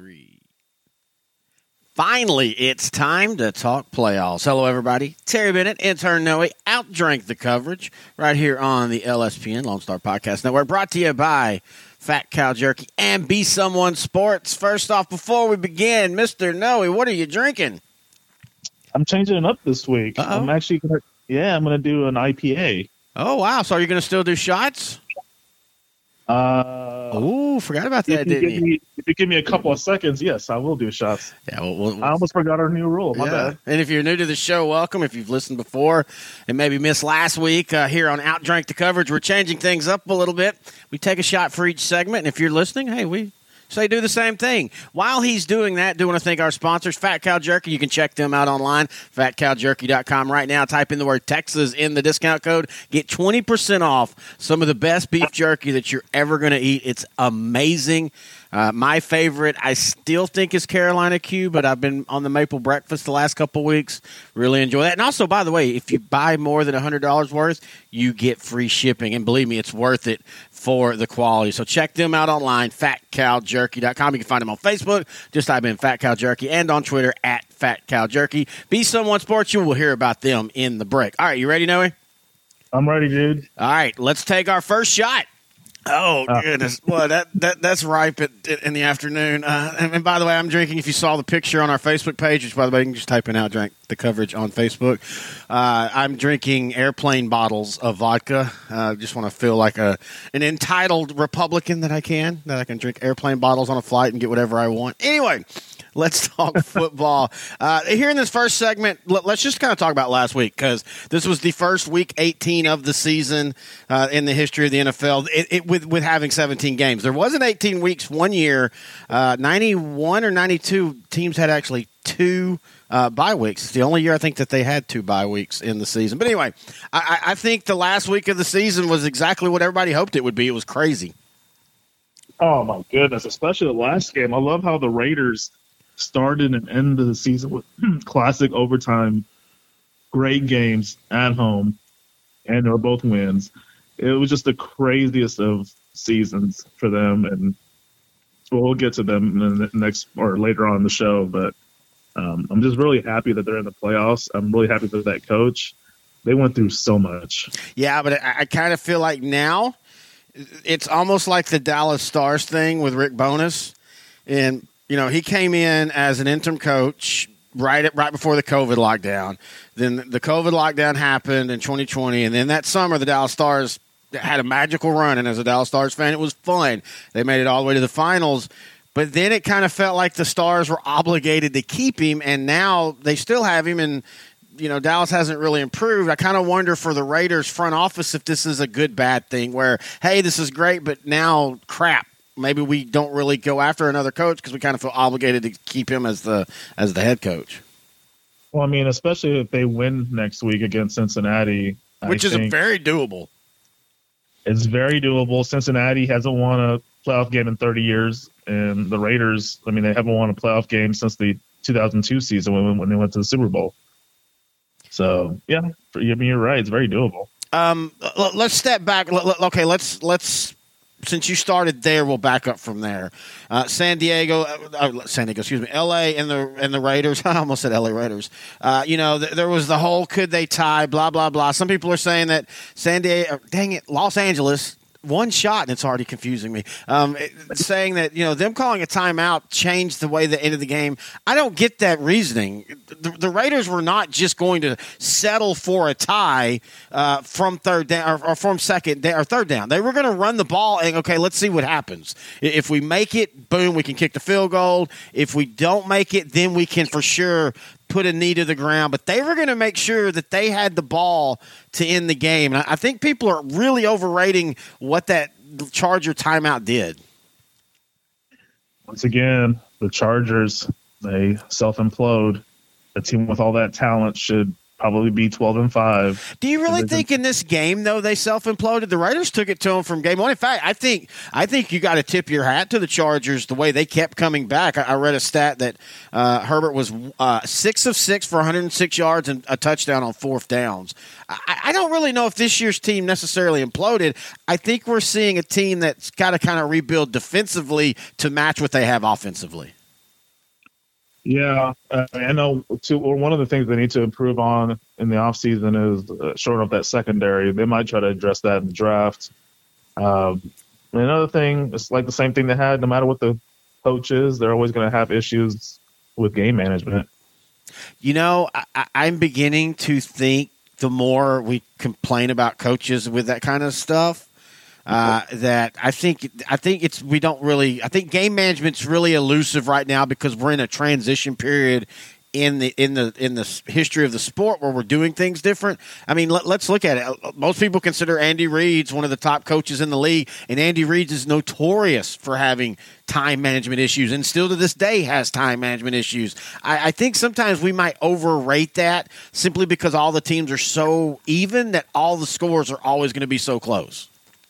3. Finally, it's time to talk playoffs. Hello, everybody. Terry Bennett, intern Noe, outdrank the coverage right here on the LSPN, Lone Star Podcast Network, brought to you by Fat Cow Jerky and Be Someone Sports. First off, before we begin, Mr. Noe, what are you drinking? I'm changing it up this week. Uh-oh. I'm actually going to do an IPA. Oh, wow. So are you going to still do shots? Oh, forgot about that, didn't you? If you give me a couple of seconds, yes, I will do shots. Yeah, I almost forgot our new rule. My bad. And if you're new to the show, welcome. If you've listened before and maybe missed last week, here on Outdrank the Coverage, we're changing things up a little bit. We take a shot for each segment, and if you're listening, hey, we say do the same thing. While he's doing that, do want to thank our sponsors, Fat Cow Jerky. You can check them out online, fatcowjerky.com right now. Type in the word Texas in the discount code. Get 20% off some of the best beef jerky that you're ever going to eat. It's amazing. My favorite, I still think, is Carolina Q, but I've been on the maple breakfast the last couple of weeks. Really enjoy that. And also, by the way, if you buy more than $100 worth, you get free shipping. And believe me, it's worth it for the quality. So check them out online, fatcowjerky.com. You can find them on Facebook. Just type in Fat Cow Jerky, and on Twitter at Fat Cow Jerky. Be Someone Sports. You will hear about them in the break. All right, you ready, Noe? I'm ready, dude. All right, let's take our first shot. Oh, goodness. Well, that's ripe in the afternoon. And by the way, I'm drinking, if you saw the picture on our Facebook page, which, by the way, you can just type in Outdrank the Coverage on Facebook. I'm drinking airplane bottles of vodka. Just want to feel like an entitled Republican that I can drink airplane bottles on a flight and get whatever I want. Anyway, let's talk football. Here in this first segment, let's just kind of talk about last week, because this was the first week 18 of the season in the history of the NFL with having 17 games. There wasn't 18 weeks one year. 91 or 92 teams had actually two bye weeks. It's the only year I think that they had two bye weeks in the season. But anyway, I think the last week of the season was exactly what everybody hoped it would be. It was crazy. Oh, my goodness, especially the last game. I love how the Raiders started and ended the season with classic overtime, great games at home, and they were both wins. It was just the craziest of seasons for them, and we'll get to them in the next or later on in the show. But I'm just really happy that they're in the playoffs. I'm really happy for that coach. They went through so much. Yeah, but I kind of feel like now it's almost like the Dallas Stars thing with Rick Bowness, and he came in as an interim coach right before the COVID lockdown. Then the COVID lockdown happened in 2020, and then that summer the Dallas Stars had a magical run, and as a Dallas Stars fan, it was fun. They made it all the way to the finals, but then it kind of felt like the Stars were obligated to keep him, and now they still have him, and Dallas hasn't really improved. I kind of wonder for the Raiders front office if this is a good, bad thing where, hey, this is great, but now crap. Maybe we don't really go after another coach because we kind of feel obligated to keep him as the head coach. Well, I mean, especially if they win next week against Cincinnati. Which is very doable. It's very doable. Cincinnati hasn't won a playoff game in 30 years. And the Raiders, I mean, they haven't won a playoff game since the 2002 season when they went to the Super Bowl. So, yeah, you're right. It's very doable. Let's step back. Okay, let's since you started there, we'll back up from there. San Diego, excuse me, L.A. and the Raiders. I almost said L.A. Raiders. There was the whole could they tie, blah, blah, blah. Some people are saying that Los Angeles, one shot, and it's already confusing me, saying that, them calling a timeout changed the way the end of the game. I don't get that reasoning. The Raiders were not just going to settle for a tie from third down or from second down or third down. They were going to run the ball and, okay, let's see what happens. If we make it, boom, we can kick the field goal. If we don't make it, then we can for sure put a knee to the ground. But they were going to make sure that they had the ball to end the game. And I think people are really overrating what that Charger timeout did. Once again, the Chargers, they self-implode. A team with all that talent should probably be 12-5. Do you really think in this game, though, they self-imploded? The Raiders took it to them from game one. In fact, I think you got to tip your hat to the Chargers the way they kept coming back. I read a stat that Herbert was 6 of 6 for 106 yards and a touchdown on fourth downs. I don't really know if this year's team necessarily imploded. I think we're seeing a team that's got to kind of rebuild defensively to match what they have offensively. Yeah, I know. One of the things they need to improve on in the offseason is shoring up that secondary. They might try to address that in the draft. And another thing, it's like the same thing they had. No matter what the coach is, they're always going to have issues with game management. You know, I'm beginning to think the more we complain about coaches with that kind of stuff, that I think it's we don't really. I think game management's really elusive right now because we're in a transition period in the history of the sport where we're doing things different. I mean, let's look at it. Most people consider Andy Reid's one of the top coaches in the league, and Andy Reid is notorious for having time management issues, and still to this day has time management issues. I think sometimes we might overrate that simply because all the teams are so even that all the scores are always going to be so close.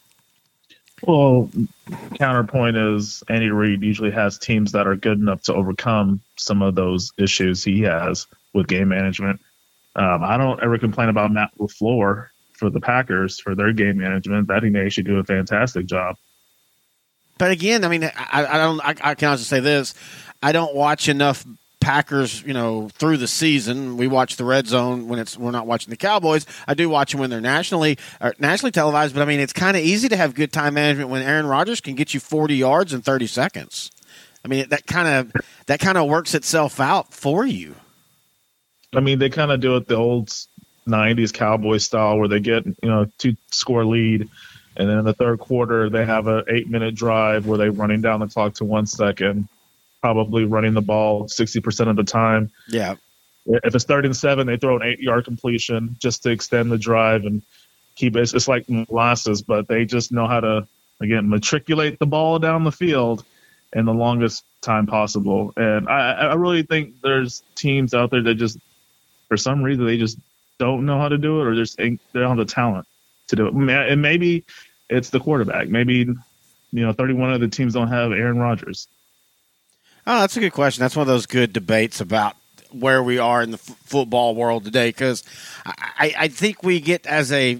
Well, counterpoint is Andy Reid usually has teams that are good enough to overcome some of those issues he has with game management. I don't ever complain about Matt LaFleur for the Packers for their game management. I think they actually do a fantastic job. But again, I mean, I can also say this: I don't watch enough Packers, through the season. We watch the red zone when we're not watching the Cowboys. I do watch them when they're nationally televised, but I mean, it's kind of easy to have good time management when Aaron Rodgers can get you 40 yards in 30 seconds. I mean, that kind of works itself out for you. I mean, they kind of do it the old 90s Cowboys style where they get, 2-score lead. And then in the third quarter, they have an 8-minute drive where they're running down the clock to 1 second. Probably running the ball 60% of the time. Yeah. If it's 3rd and 7, they throw an 8-yard completion just to extend the drive and keep it. It's like molasses, but they just know how to, again, matriculate the ball down the field in the longest time possible. And I really think there's teams out there that just, for some reason, they just don't know how to do it, or they don't have the talent to do it. And maybe it's the quarterback. Maybe, 31 of the teams don't have Aaron Rodgers. Oh, that's a good question. That's one of those good debates about where we are in the football world today, because I think we get as a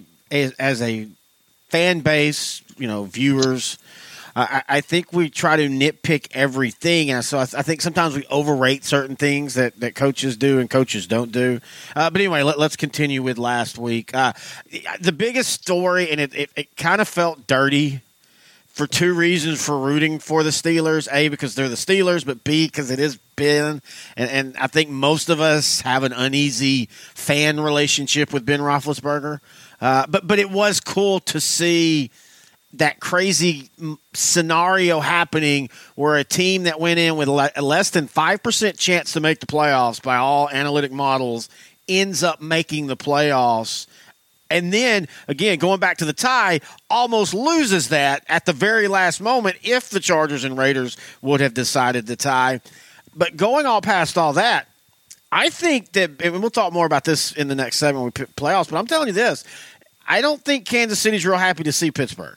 fan base, viewers. I think we try to nitpick everything, and so I think sometimes we overrate certain things that coaches do and coaches don't do. But anyway, let's continue with last week. The biggest story, and it kind of felt dirty for two reasons for rooting for the Steelers. A, because they're the Steelers, but B, because it is Ben. And I think most of us have an uneasy fan relationship with Ben Roethlisberger. But it was cool to see that crazy scenario happening where a team that went in with a less than 5% chance to make the playoffs by all analytic models ends up making the playoffs. And then, again, going back to the tie, almost loses that at the very last moment if the Chargers and Raiders would have decided to tie. But going all past all that, I think that, and we'll talk more about this in the next segment when we pick playoffs, but I'm telling you this, I don't think Kansas City's real happy to see Pittsburgh.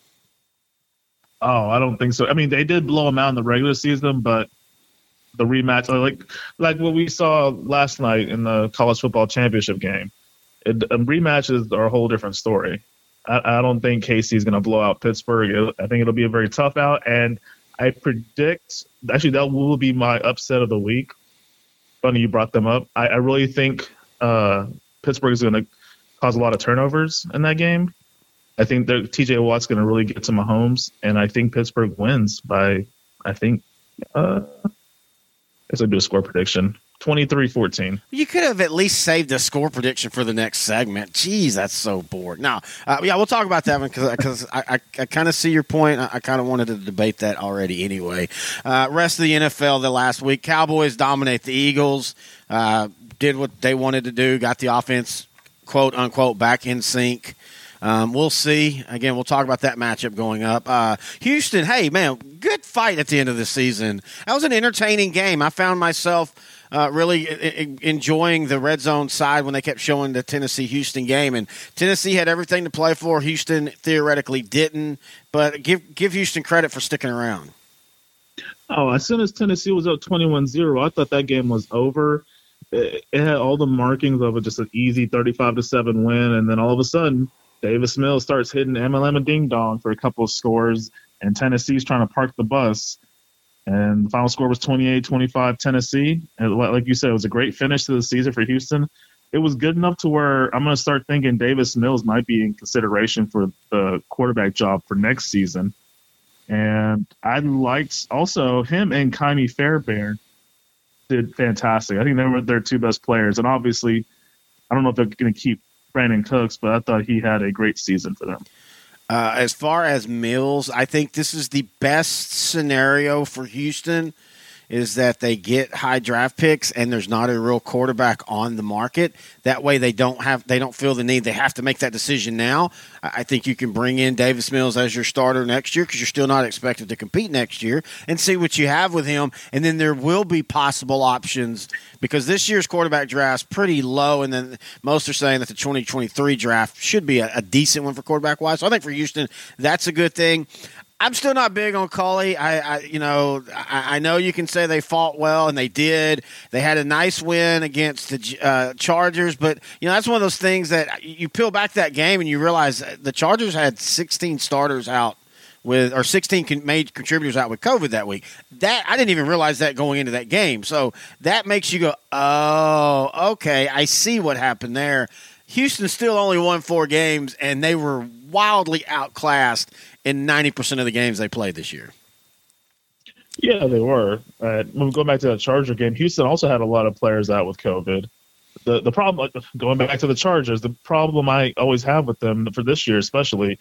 Oh, I don't think so. I mean, they did blow them out in the regular season, but the rematch, like what we saw last night in the college football championship game, rematches are a whole different story. I don't think KC is going to blow out Pittsburgh. I think it'll be a very tough out, and I predict actually that will be my upset of the week. Funny you brought them up. I really think Pittsburgh is going to cause a lot of turnovers in that game. I think TJ Watt's going to really get to Mahomes, and I think Pittsburgh wins by, let's do a score prediction. 23-14. You could have at least saved a score prediction for the next segment. Jeez, that's so bored. Now, we'll talk about that one because I kind of see your point. I kind of wanted to debate that already anyway. Rest of the NFL the last week, Cowboys dominate the Eagles, did what they wanted to do, got the offense, quote, unquote, back in sync. We'll see. Again, we'll talk about that matchup going up. Houston, hey, man, good fight at the end of the season. That was an entertaining game. I found myself really enjoying the red zone side when they kept showing the Tennessee-Houston game. And Tennessee had everything to play for. Houston theoretically didn't. But give Houston credit for sticking around. Oh, as soon as Tennessee was up 21-0, I thought that game was over. It had all the markings of just an easy 35-7 win. And then all of a sudden, Davis Mills starts hitting MLM and ding dong for a couple of scores, and Tennessee's trying to park the bus. And the final score was 28-25 Tennessee. And like you said, it was a great finish to the season for Houston. It was good enough to where I'm going to start thinking Davis Mills might be in consideration for the quarterback job for next season. And I liked also him and Kaimi Fairbairn did fantastic. I think they were their two best players. And obviously, I don't know if they're going to keep Brandon Cooks, but I thought he had a great season for them. As far as Mills, I think this is the best scenario for Houston, is that they get high draft picks and there's not a real quarterback on the market. That way they don't feel the need. They have to make that decision now. I think you can bring in Davis Mills as your starter next year because you're still not expected to compete next year and see what you have with him. And then there will be possible options because this year's quarterback draft's pretty low. And then most are saying that the 2023 draft should be a decent one for quarterback wise. So I think for Houston, that's a good thing. I'm still not big on Culley. I know you can say they fought well, and they did. They had a nice win against the Chargers, but that's one of those things that you peel back that game and you realize the Chargers had 16 starters out or 16 made contributors out with COVID that week. That I didn't even realize that going into that game. So that makes you go, oh, okay, I see what happened there. Houston still only won 4 games, and they were wildly outclassed in 90% of the games they played this year. Yeah, they were. When we go back to the Charger game, Houston also had a lot of players out with COVID. The problem, going back to the Chargers, the problem I always have with them for this year especially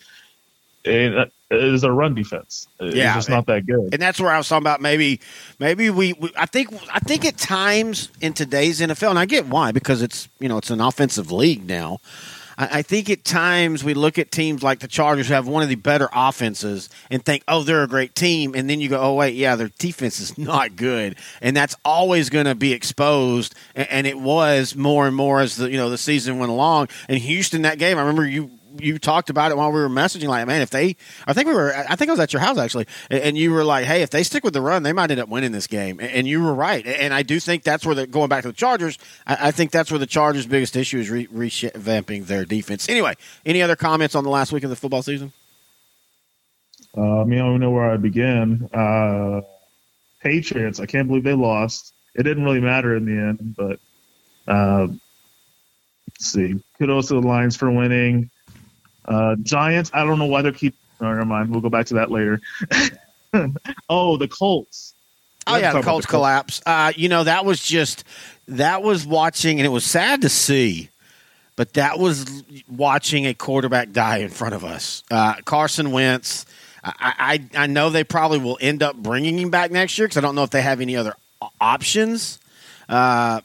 is their run defense. It's just not that good. And that's where I was talking about maybe I think at times in today's NFL, and I get why, because it's an offensive league now. I think at times we look at teams like the Chargers who have one of the better offenses and think, oh, they're a great team. And then you go, oh, wait, yeah, their defense is not good. And that's always going to be exposed. And it was more and more as the season went along. And Houston, that game, I remember you talked about it while we were messaging, like, man, I think I was at your house actually, and you were like, hey, if they stick with the run, they might end up winning this game. And you were right. And I do think that's where going back to the Chargers, I think that's where the Chargers' biggest issue is revamping their defense. Anyway, any other comments on the last week of the football season? I don't know where I begin. Patriots, I can't believe they lost. It didn't really matter in the end, but let's see. Kudos to the Lions for winning. Giants, I don't know why they keep. Oh, never mind. We'll go back to that later. The Colts. Oh, yeah, the Colts collapse. That was watching, and it was sad to see, but that was watching a quarterback die in front of us. Carson Wentz, I know they probably will end up bringing him back next year because I don't know if they have any other options. But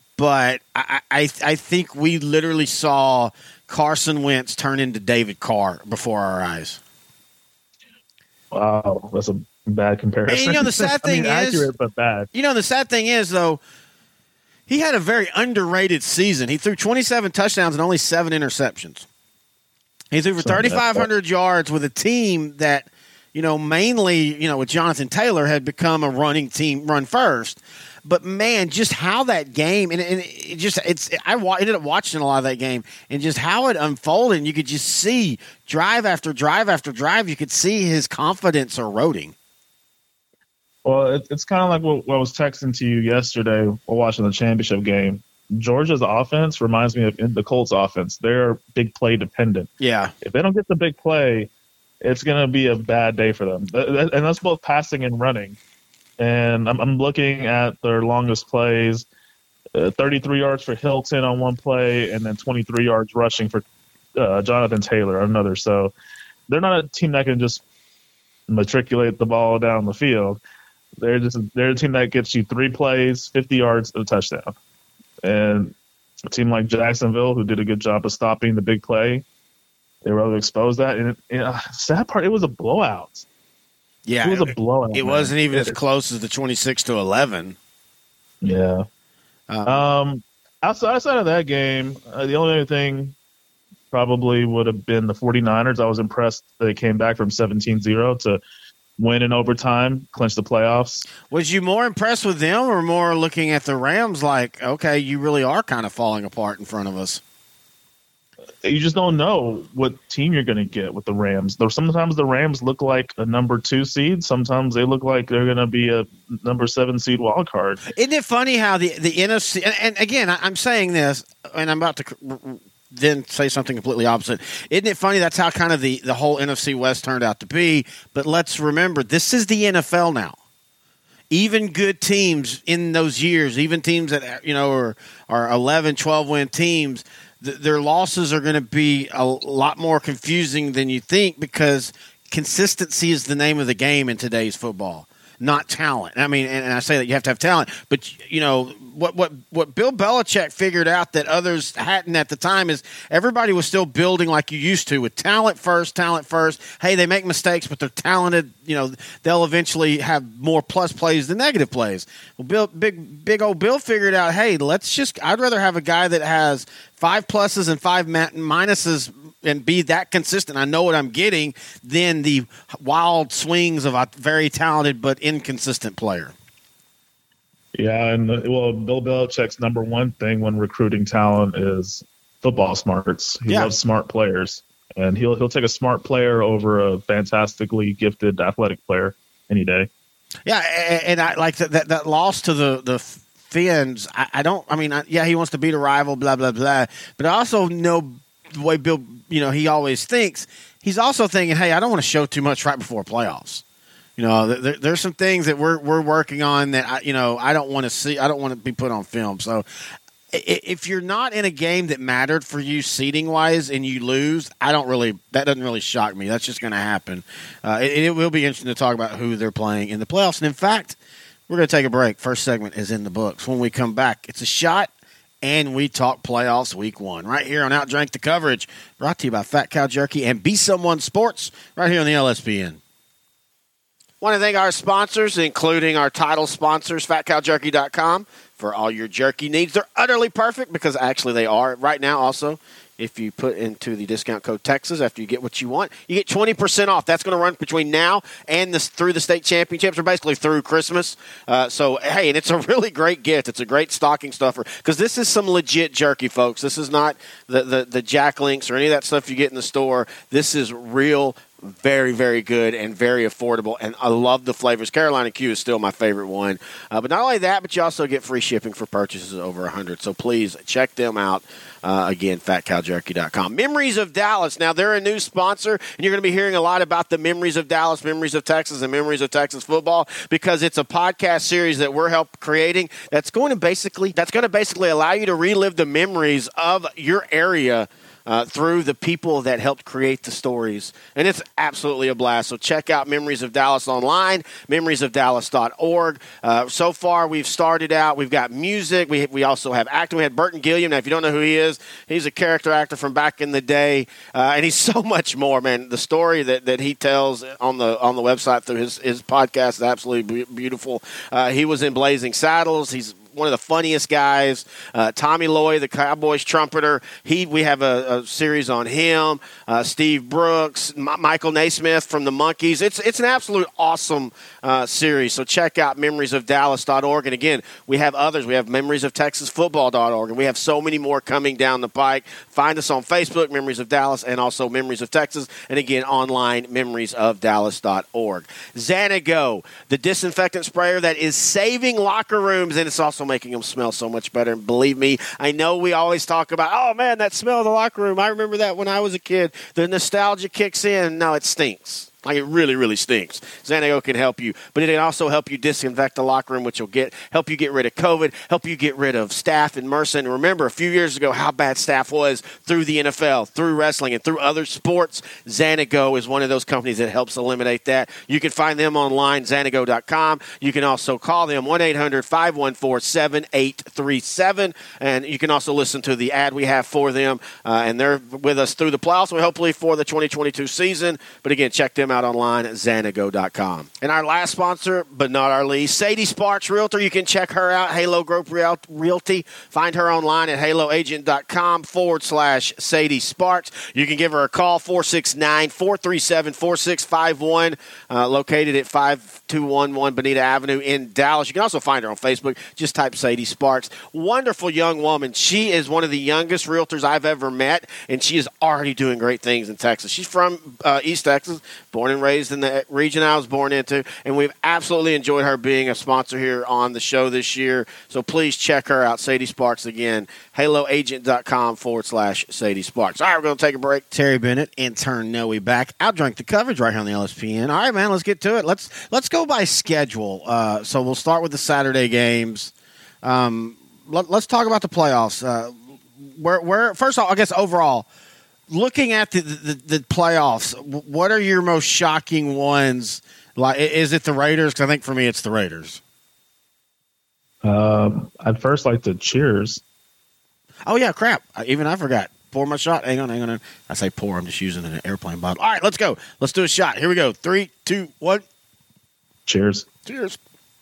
I think we literally saw Carson Wentz turn into David Carr before our eyes. Wow, that's a bad comparison. And the sad thing is, accurate but bad. The sad thing is, though, he had a very underrated season. He threw 27 touchdowns and only 7 interceptions. He threw for 3,500 yards with a team that, mainly, with Jonathan Taylor had become a running team, run first. But man, just how that game I ended up watching a lot of that game and just how it unfolded. And you could just see drive after drive after drive. You could see his confidence eroding. Well, it's kind of like what I was texting to you yesterday while watching the championship game. Georgia's offense reminds me of the Colts' offense. They're big play dependent. Yeah. If they don't get the big play, it's going to be a bad day for them. And that's both passing and running. And I'm looking at their longest plays, 33 yards for Hilton on one play, and then 23 yards rushing for Jonathan Taylor on another. So they're not a team that can just matriculate the ball down the field. They're a team that gets you 3 plays, 50 yards, and a touchdown. And a team like Jacksonville, who did a good job of stopping the big play, they were able to expose that. And sad part, it was a blowout. Yeah, it was a blowout. It wasn't even as close as the 26-11. Yeah. Outside of that game, the only other thing probably would have been the 49ers. I was impressed that they came back from 17-0 to win in overtime, clinch the playoffs. Was you more impressed with them or more looking at the Rams like, okay, you really are kind of falling apart in front of us? you just don't know what team you're going to get with the Rams. Though sometimes the Rams look like a number 2 seed. Sometimes they look like they're going to be a number 7 seed wild card. Isn't it funny how the NFC and again I'm saying this and I'm about to then say something completely opposite. Isn't it funny that's how kind of the whole NFC West turned out to be? But let's remember, this is the NFL now. Even good teams in those years, even teams that are 11, 12-win teams, their losses are going to be a lot more confusing than you think because consistency is the name of the game in today's football, not talent. I mean, and I say that you have to have talent, but what Bill Belichick figured out that others hadn't at the time is everybody was still building like you used to with talent first. Hey, they make mistakes, but they're talented. They'll eventually have more plus plays than negative plays. Well, big old Bill figured out, hey, I'd rather have a guy that has 5 pluses and 5 minuses and be that consistent. I know what I'm getting than the wild swings of a very talented but inconsistent player. Yeah, and Bill Belichick's number one thing when recruiting talent is football smarts. He loves smart players, and he'll take a smart player over a fantastically gifted athletic player any day. Yeah, and I like that loss to the Finns. He wants to beat a rival, blah blah blah. But I also know the way Bill, he always thinks. He's also thinking, hey, I don't want to show too much right before playoffs. There's some things that we're working on that I don't want to see. I don't want to be put on film. So if you're not in a game that mattered for you seeding wise and you lose, that doesn't really shock me. That's just going to happen. It will be interesting to talk about who they're playing in the playoffs. And in fact, we're going to take a break. First segment is in the books. When we come back, it's a shot. And we talk playoffs week 1 right here on Outdrank the Coverage, brought to you by Fat Cow Jerky and Be Someone Sports right here on the LSPN. Want to thank our sponsors, including our title sponsors, fatcowjerky.com, for all your jerky needs. They're utterly perfect because actually they are. Right now also, if you put into the discount code Texas after you get what you want, you get 20% off. That's going to run between now and through the state championships, or basically through Christmas. And it's a really great gift. It's a great stocking stuffer because this is some legit jerky, folks. This is not the Jack Links or any of that stuff you get in the store. This is real, very, very good and very affordable, and I love the flavors. Carolina Q is still my favorite one. But not only that, but you also get free shipping for purchases over 100. So please check them out. Again, fatcowjerky.com. Memories of Dallas. Now, they're a new sponsor, and you're going to be hearing a lot about the Memories of Dallas, Memories of Texas, and Memories of Texas football because it's a podcast series that we're creating that's going to basically allow you to relive the memories of your area through the people that helped create the stories. And it's absolutely a blast. So check out Memories of Dallas online, memoriesofdallas.org. So far, we've started out. We've got music. We also have acting. We had Burton Gilliam. Now, if you don't know who he is, he's a character actor from back in the day. And he's so much more, man. The story that he tells on the website through his podcast is absolutely beautiful. He was in Blazing Saddles. He's one of the funniest guys. Tommy Loy, the Cowboys trumpeter. We have a series on him. Steve Brooks, Michael Naismith from the Monkees. It's an absolute awesome series. So check out memoriesofdallas.org. And again, we have others. We have memoriesoftexasfootball.org, and we have so many more coming down the pike. Find us on Facebook, Memories of Dallas, and also Memories of Texas. And again, online, memoriesofdallas.org. Xanago, the disinfectant sprayer that is saving locker rooms, and it's also making them smell so much better. And believe me, I know we always talk about, oh man, that smell of the locker room. I remember that when I was a kid. The nostalgia kicks in. No, it stinks. Like, it really, really stinks. Xanago can help you, but it can also help you disinfect the locker room, which will help you get rid of COVID, help you get rid of staph and MRSA. And remember, a few years ago, how bad staph was through the NFL, through wrestling, and through other sports. Xanago is one of those companies that helps eliminate that. You can find them online, Xanago.com. You can also call them 1-800-514-7837. And you can also listen to the ad we have for them. And they're with us through the playoffs, hopefully for the 2022 season. But again, check them out out online at Xanago.com. And our last sponsor, but not our least, Sadie Sparks Realtor. You can check her out, Halo Group Realty. Find her online at haloagent.com/Sadie Sparks. You can give her a call, 469-437-4651, located at 5211 Bonita Avenue in Dallas. You can also find her on Facebook. Just type Sadie Sparks. Wonderful young woman. She is one of the youngest realtors I've ever met, and she is already doing great things in Texas. She's from East Texas, born and raised in the region I was born into, and we've absolutely enjoyed her being a sponsor here on the show this year. So please check her out, Sadie Sparks again, haloagent.com/Sadie Sparks. All right, we're going to take a break. Terry Bennett, intern Noe back. Outdrink the coverage right here on the LSPN. All right, man, let's get to it. Let's go by schedule. So we'll start with the Saturday games. Let's talk about the playoffs. Where first of all, I guess overall, looking at the playoffs, what are your most shocking ones? Like, is it the Raiders? Because I think for me, it's the Raiders. I'd first like to cheers. Oh yeah, crap! I forgot. Pour my shot. Hang on. I say pour. I'm just using an airplane bottle. All right, let's go. Let's do a shot. Here we go. 3, 2, 1. Cheers. Cheers.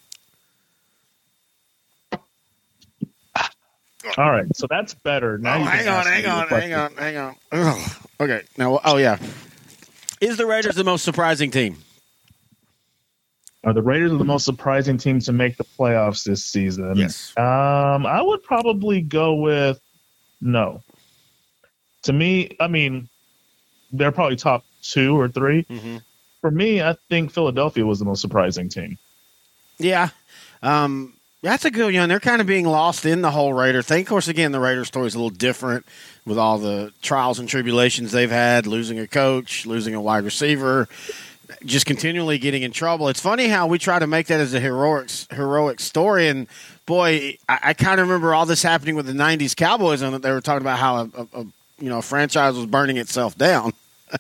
All right, so that's better. Now hang on. Ugh. Okay. Now, yeah. Is the Raiders the most surprising team? Are the Raiders the most surprising team to make the playoffs this season? Yes. I would probably go with no. To me, I mean, they're probably top 2 or 3. Mm-hmm. For me, I think Philadelphia was the most surprising team. Yeah. That's a good one. They're kind of being lost in the whole Raider thing. Of course, again, the Raider story is a little different with all the trials and tribulations they've had, losing a coach, losing a wide receiver, just continually getting in trouble. It's funny how we try to make that as a heroic story. And, boy, I kind of remember all this happening with the 90s Cowboys, and they were talking about how a franchise was burning itself down.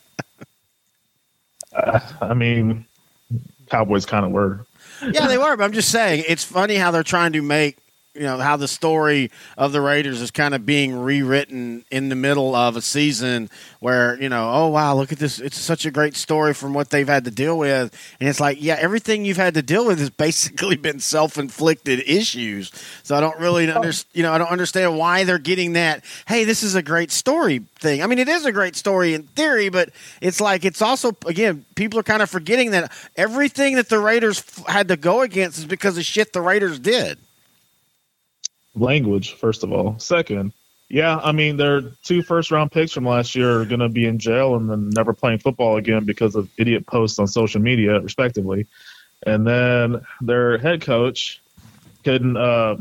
I mean, Cowboys kind of were. Yeah, they were, but I'm just saying it's funny how they're trying to make, how the story of the Raiders is kind of being rewritten in the middle of a season where, oh, wow, look at this. It's such a great story from what they've had to deal with. And it's like, yeah, everything you've had to deal with has basically been self-inflicted issues. So I don't really I don't understand why they're getting that, hey, this is a great story thing. I mean, it is a great story in theory, but it's like it's also, again, people are kind of forgetting that everything that the Raiders had to go against is because of shit the Raiders did. Language, first of all. Second, yeah, I mean, their 2 first-round picks from last year are going to be in jail and then never playing football again because of idiot posts on social media, respectively. And then their head coach couldn't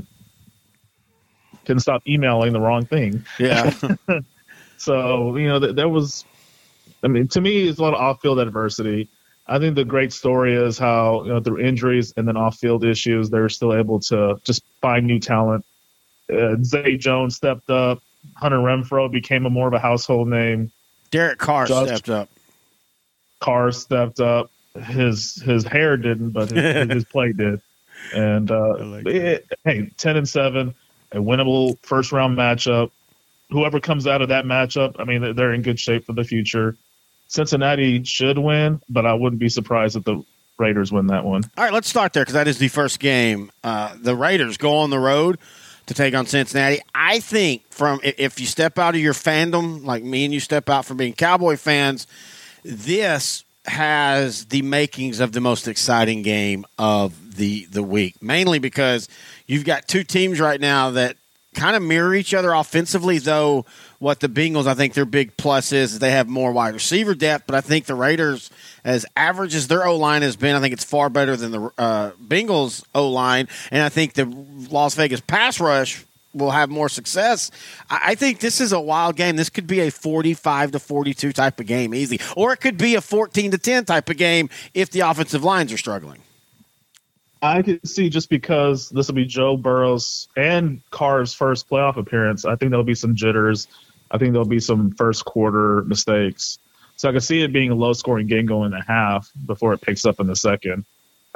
stop emailing the wrong thing. Yeah. So, there was – I mean, to me, it's a lot of off-field adversity. I think the great story is how, through injuries and then off-field issues, they're still able to just find new talent. Zay Jones stepped up. Hunter Renfrow became more of a household name. Derek Carr stepped up. Carr stepped up. His hair didn't, but his play did. And hey, 10-7, a winnable first-round matchup. Whoever comes out of that matchup, I mean, they're in good shape for the future. Cincinnati should win, but I wouldn't be surprised if the Raiders win that one. All right, let's start there because that is the first game. The Raiders go on the road to take on Cincinnati. I think if you step out of your fandom, like me and you step out from being Cowboy fans, this has the makings of the most exciting game of the week, mainly because you've got 2 teams right now that kind of mirror each other offensively, though what the Bengals, I think their big plus is they have more wide receiver depth, but I think the Raiders, as average as their O-line has been, I think it's far better than the Bengals O-line, and I think the Las Vegas pass rush will have more success. I think this is a wild game. This could be a 45-42 type of game, easy, or it could be a 14-10 type of game if the offensive lines are struggling. I could see, just because this will be Joe Burrow's and Carr's first playoff appearance, I think there'll be some jitters. I think there'll be some first quarter mistakes. So I could see it being a low-scoring game going in the half before it picks up in the second.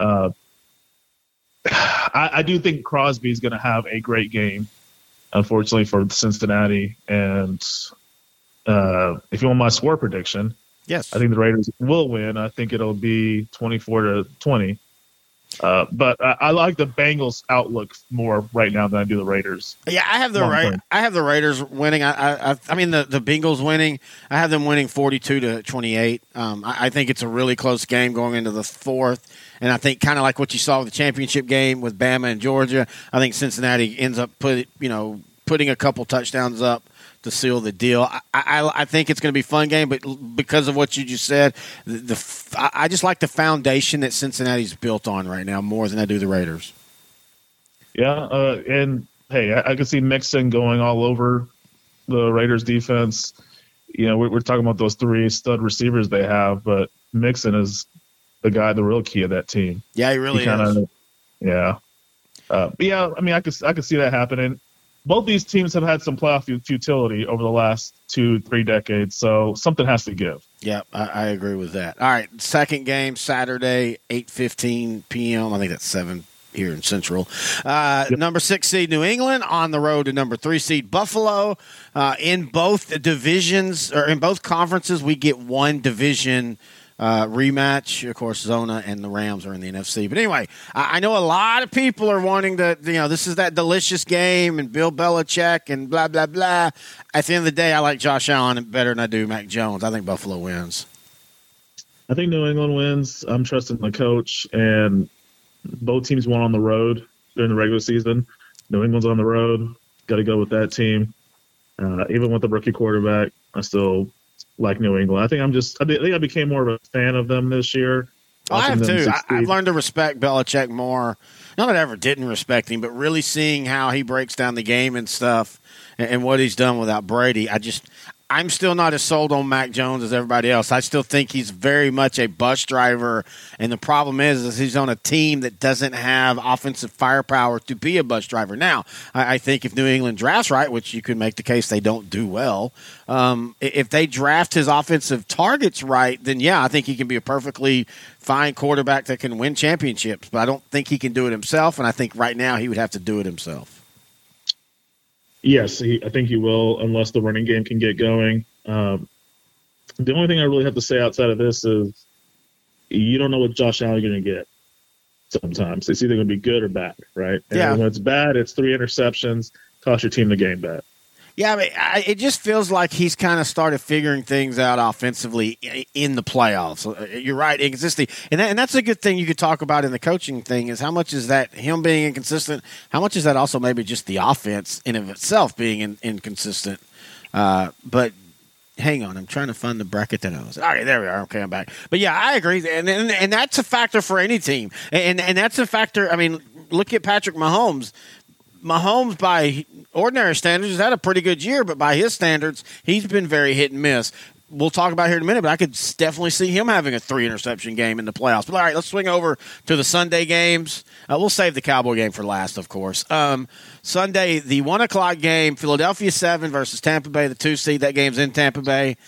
I do think Crosby's going to have a great game, unfortunately, for Cincinnati. And if you want my score prediction, Yes. I think the Raiders will win. I think it'll be 24-20. But I like the Bengals outlook more right now than I do the Raiders. Yeah, I have the Raiders winning. I mean the Bengals winning. I have them winning 42-28. I think it's a really close game going into the fourth, and I think kind of like what you saw with the championship game with Bama and Georgia. I think Cincinnati ends up putting a couple touchdowns up to seal the deal. I think it's going to be a fun game, but because of what you just said, I just like the foundation that Cincinnati's built on right now more than I do the Raiders. Yeah, and hey, I can see Mixon going all over the Raiders defense. We're talking about those 3 stud receivers they have, but Mixon is the real key of that team. Yeah, he really is. Yeah. But yeah, I mean, I could see that happening. Both these teams have had some playoff futility over the last 2-3 decades, so something has to give. Yeah, I agree with that. All right, second game, Saturday, 8:15 p.m. I think that's 7 here in Central. Yep. Number 6 seed New England on the road to number 3 seed Buffalo. In both divisions, or in both conferences, we get one division rematch. Of course, Zona and the Rams are in the NFC. But anyway, I know a lot of people are wanting to, this is that delicious game and Bill Belichick and blah, blah, blah. At the end of the day, I like Josh Allen better than I do Mac Jones. I think Buffalo wins. I think New England wins. I'm trusting the coach, and both teams won on the road during the regular season. New England's on the road. Got to go with that team. Even with the rookie quarterback, I still like New England. I think I became more of a fan of them this year. I have too. I've learned to respect Belichick more. Not that I ever didn't respect him, but really seeing how he breaks down the game and stuff and what he's done without Brady. I'm still not as sold on Mac Jones as everybody else. I still think he's very much a bus driver, and the problem is he's on a team that doesn't have offensive firepower to be a bus driver. Now, I think if New England drafts right, which you could make the case they don't do well, if they draft his offensive targets right, then yeah, I think he can be a perfectly fine quarterback that can win championships, but I don't think he can do it himself, and I think right now he would have to do it himself. Yes, I think he will, unless the running game can get going. The only thing I really have to say outside of this is you don't know what Josh Allen you're going to get sometimes. It's either going to be good or bad, right? And when it's bad, it's 3 interceptions, cost your team the game back. Yeah, I mean, it just feels like he's kind of started figuring things out offensively in the playoffs. You're right, inconsistent. And that's a good thing you could talk about in the coaching thing is how much is that him being inconsistent? How much is that also maybe just the offense in of itself being inconsistent? But hang on, I'm trying to find the bracket that I was. All right, there we are. Okay, I'm back. But yeah, I agree, and that's a factor for any team, and that's a factor. I mean, look at Patrick Mahomes. Mahomes, by ordinary standards, has had a pretty good year, but by his standards, he's been very hit and miss. We'll talk about it here in a minute, but I could definitely see him having a 3-interception game in the playoffs. But all right, let's swing over to the Sunday games. We'll save the Cowboy game for last, of course. Sunday, the 1 o'clock game, Philadelphia 7 versus Tampa Bay, the 2 seed. That game's in Tampa Bay.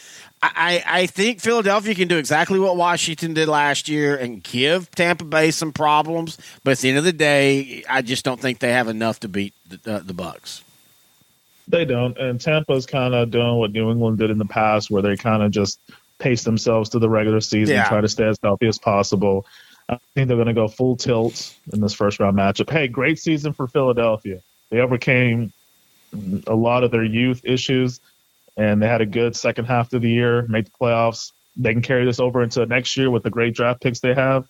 I think Philadelphia can do exactly what Washington did last year and give Tampa Bay some problems. But at the end of the day, I just don't think they have enough to beat the Bucs. They don't. And Tampa's kind of doing what New England did in the past, where they kind of just pace themselves to the regular season and try to stay as healthy as possible. I think they're going to go full tilt in this first-round matchup. Hey, great season for Philadelphia. They overcame a lot of their youth issues, and they had a good second half of the year, made the playoffs. They can carry this over into next year with the great draft picks they have.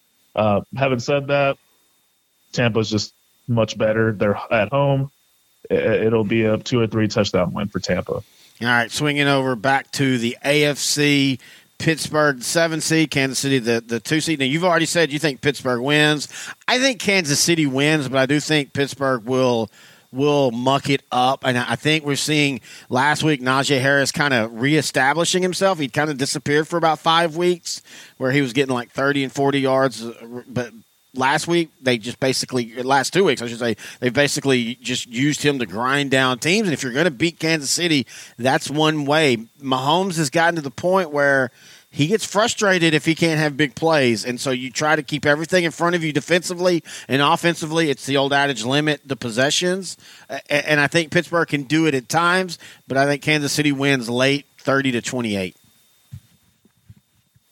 Having said that, Tampa's just much better. They're at home. It'll be a 2 or 3 touchdown win for Tampa. All right, swinging over back to the AFC, Pittsburgh 7 seed, Kansas City the 2 seed. Now, you've already said you think Pittsburgh wins. I think Kansas City wins, but I do think Pittsburgh will muck it up. And I think we're seeing last week Najee Harris kind of reestablishing himself. He'd kind of disappeared for about 5 weeks where he was getting like 30 and 40 yards. But last week, they just basically – last 2 weeks, I should say, they basically just used him to grind down teams. And if you're going to beat Kansas City, that's one way. Mahomes has gotten to the point where – he gets frustrated if he can't have big plays, and so you try to keep everything in front of you defensively and offensively. It's the old adage, limit the possessions, and I think Pittsburgh can do it at times, but I think Kansas City wins late 30-28.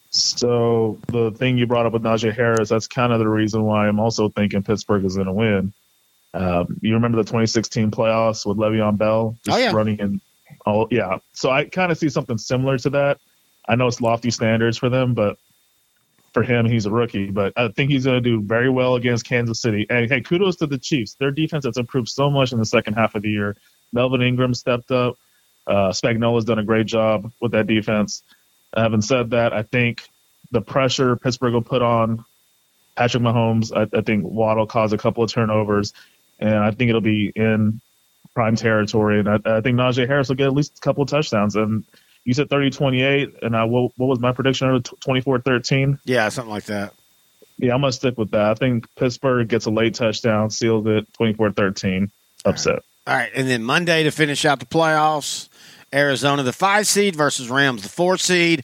So the thing you brought up with Najee Harris, that's kind of the reason why I'm also thinking Pittsburgh is going to win. You remember the 2016 playoffs with Le'Veon Bell just running in? Oh, yeah. So I kind of see something similar to that. I know it's lofty standards for them, but for him, he's a rookie. But I think he's going to do very well against Kansas City. And, hey, kudos to the Chiefs. Their defense has improved so much in the second half of the year. Melvin Ingram stepped up. Spagnuolo's done a great job with that defense. Having said that, I think the pressure Pittsburgh will put on Patrick Mahomes, I think Watt will cause a couple of turnovers, and I think it'll be in prime territory. And I think Najee Harris will get at least a couple of touchdowns. And you said 30-28, and what was my prediction? 24-13? Yeah, something like that. Yeah, I'm going to stick with that. I think Pittsburgh gets a late touchdown, seals it, 24-13, upset. All right, and then Monday to finish out the playoffs, Arizona, the 5 seed versus Rams, the 4 seed.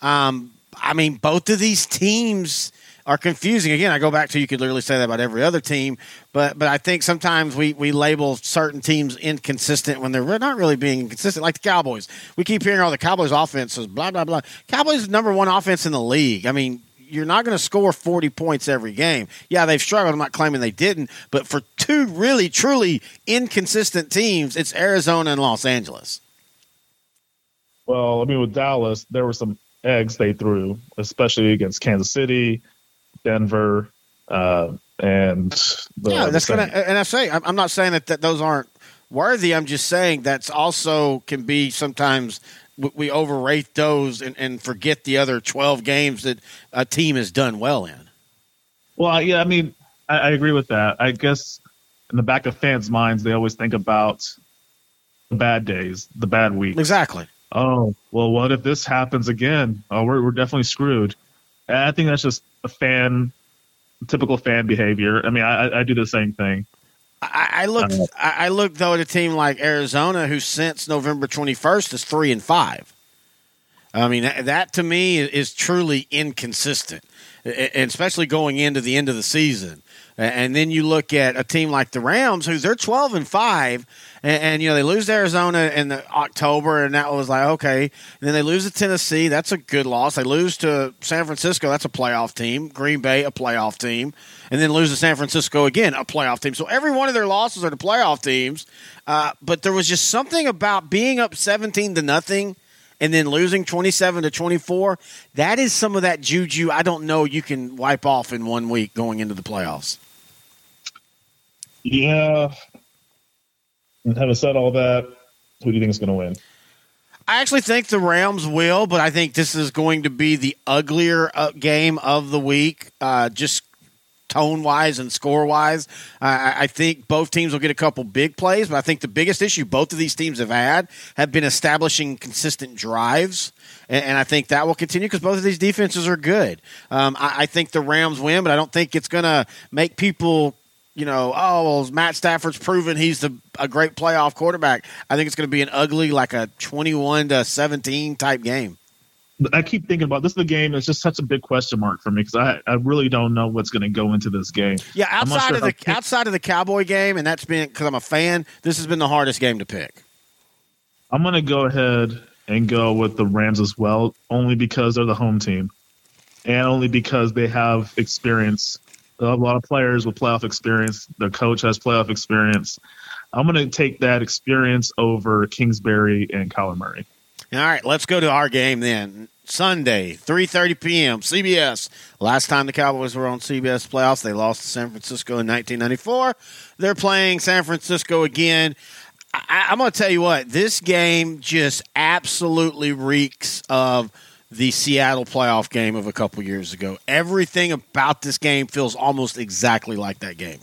I mean, both of these teams are confusing. Again, I go back to you could literally say that about every other team, but I think sometimes we label certain teams inconsistent when they're not really being inconsistent, like the Cowboys. We keep hearing all the Cowboys offenses, blah, blah, blah. Cowboys is number 1 offense in the league. I mean, you're not going to score 40 points every game. Yeah, they've struggled. I'm not claiming they didn't, but for 2 really, truly inconsistent teams, it's Arizona and Los Angeles. Well, I mean, with Dallas, there were some eggs they threw, especially against Kansas City, Denver, and that's gonna. And I say, I'm not saying that those aren't worthy. I'm just saying that's also can be sometimes we overrate those and forget the other 12 games that a team has done well in. Well, yeah, I mean, I agree with that. I guess in the back of fans' minds, they always think about the bad days, the bad weeks. Exactly. Oh, well, what if this happens again? Oh, we're definitely screwed. And I think that's just typical fan behavior. I mean, I do the same thing. I look though at a team like Arizona, who since November 21st is 3-5. I mean, that to me is truly inconsistent, and especially going into the end of the season. And then you look at a team like the Rams, who they're 12-5, and they lose to Arizona in October, and that was like, okay. And then they lose to Tennessee. That's a good loss. They lose to San Francisco. That's a playoff team. Green Bay, a playoff team. And then lose to San Francisco again, a playoff team. So every one of their losses are to playoff teams. But there was just something about being up 17-0 and then losing 27-24. That is some of that juju I don't know you can wipe off in 1 week going into the playoffs. Yeah. And having said all that, who do you think is going to win? I actually think the Rams will, but I think this is going to be the uglier game of the week, just tone-wise and score-wise. I think both teams will get a couple big plays, but I think the biggest issue both of these teams have been establishing consistent drives, and I think that will continue because both of these defenses are good. I think the Rams win, but I don't think it's going to make people Matt Stafford's proven he's a great playoff quarterback. I think it's going to be an ugly, like a 21-17 type game. I keep thinking about this. The game is just such a big question mark for me because I really don't know what's going to go into this game. Yeah, outside of the Cowboy game, and that's been because I'm a fan. This has been the hardest game to pick. I'm going to go ahead and go with the Rams as well, only because they're the home team, and only because they have experience. They have a lot of players with playoff experience. Their coach has playoff experience. I'm going to take that experience over Kingsbury and Kyler Murray. All right, let's go to our game then. Sunday, 3:30 p.m., CBS. Last time the Cowboys were on CBS playoffs, they lost to San Francisco in 1994. They're playing San Francisco again. I'm going to tell you what, this game just absolutely reeks of the Seattle playoff game of a couple years ago. Everything about this game feels almost exactly like that game.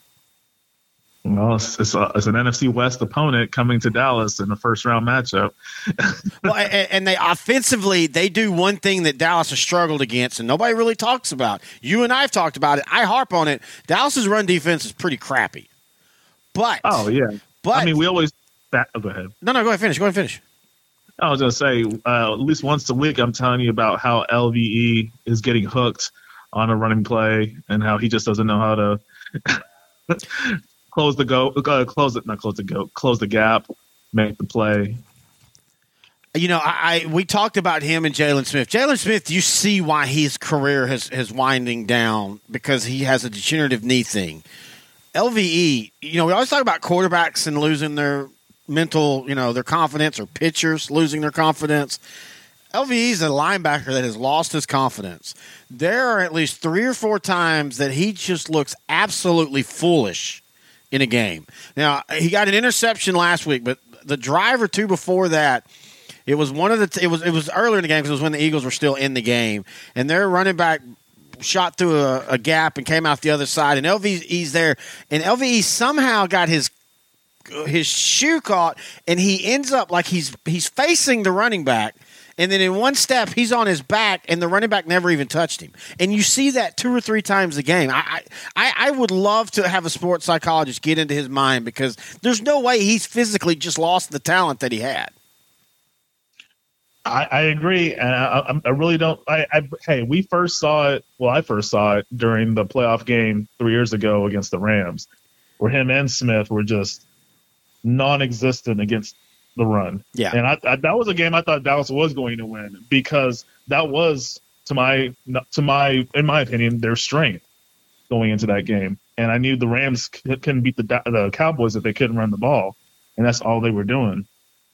Well, it's an NFC West opponent coming to Dallas in the first-round matchup. Well, and they offensively, they do one thing that Dallas has struggled against, and nobody really talks about. You and I have talked about it. I harp on it. Dallas's run defense is pretty crappy. But I mean, we always go ahead. No, go ahead, finish. Go ahead, finish. I was going to say, at least once a week, I'm telling you about how LVE is getting hooked on a running play and how he just doesn't know how to close the gap, make the play. We talked about him and Jalen Smith. Jalen Smith, you see why his career is winding down because he has a degenerative knee thing. LVE, we always talk about quarterbacks and losing their mental, their confidence, or pitchers losing their confidence. LVE is a linebacker that has lost his confidence. There are at least 3 or 4 times that he just looks absolutely foolish in a game. Now, he got an interception last week, but the drive or two before that, it was it was earlier in the game because it was when the Eagles were still in the game, and their running back shot through a gap and came out the other side, and LVE's there, and LVE somehow got his shoe caught, and he ends up like he's facing the running back, and then in one step he's on his back, and the running back never even touched him. And you see that 2 or 3 times a game. I would love to have a sports psychologist get into his mind because there's no way he's physically just lost the talent that he had. I agree, and I really don't. We first saw it. Well, I first saw it during the playoff game 3 years ago against the Rams, where him and Smith were just non-existent against the run. Yeah, and that was a game I thought Dallas was going to win because that was, in my opinion, their strength going into that game. And I knew the Rams couldn't beat the Cowboys if they couldn't run the ball, and that's all they were doing.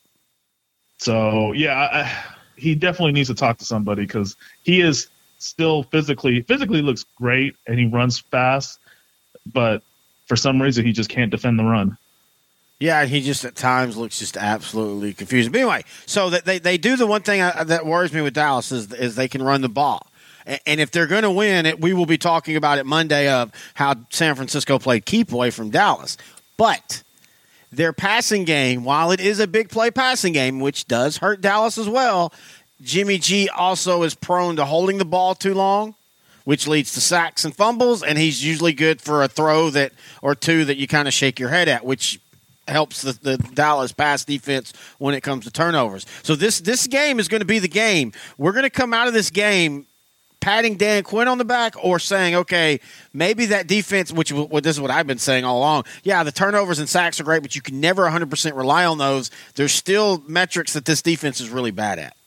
So, he definitely needs to talk to somebody because he is still physically looks great and he runs fast, but for some reason he just can't defend the run. Yeah, he just at times looks just absolutely confused. But anyway, so that they do the one thing that worries me with Dallas is they can run the ball. And if they're going to win, we will be talking about it Monday of how San Francisco played keep away from Dallas. But their passing game, while it is a big play passing game, which does hurt Dallas as well, Jimmy G also is prone to holding the ball too long, which leads to sacks and fumbles, and he's usually good for a throw or two that you kind of shake your head at, which helps the Dallas pass defense when it comes to turnovers. So this game is going to be the game. We're going to come out of this game patting Dan Quinn on the back or saying, okay, maybe that defense, which this is what I've been saying all along, yeah, the turnovers and sacks are great, but you can never 100% rely on those. There's still metrics that this defense is really bad at.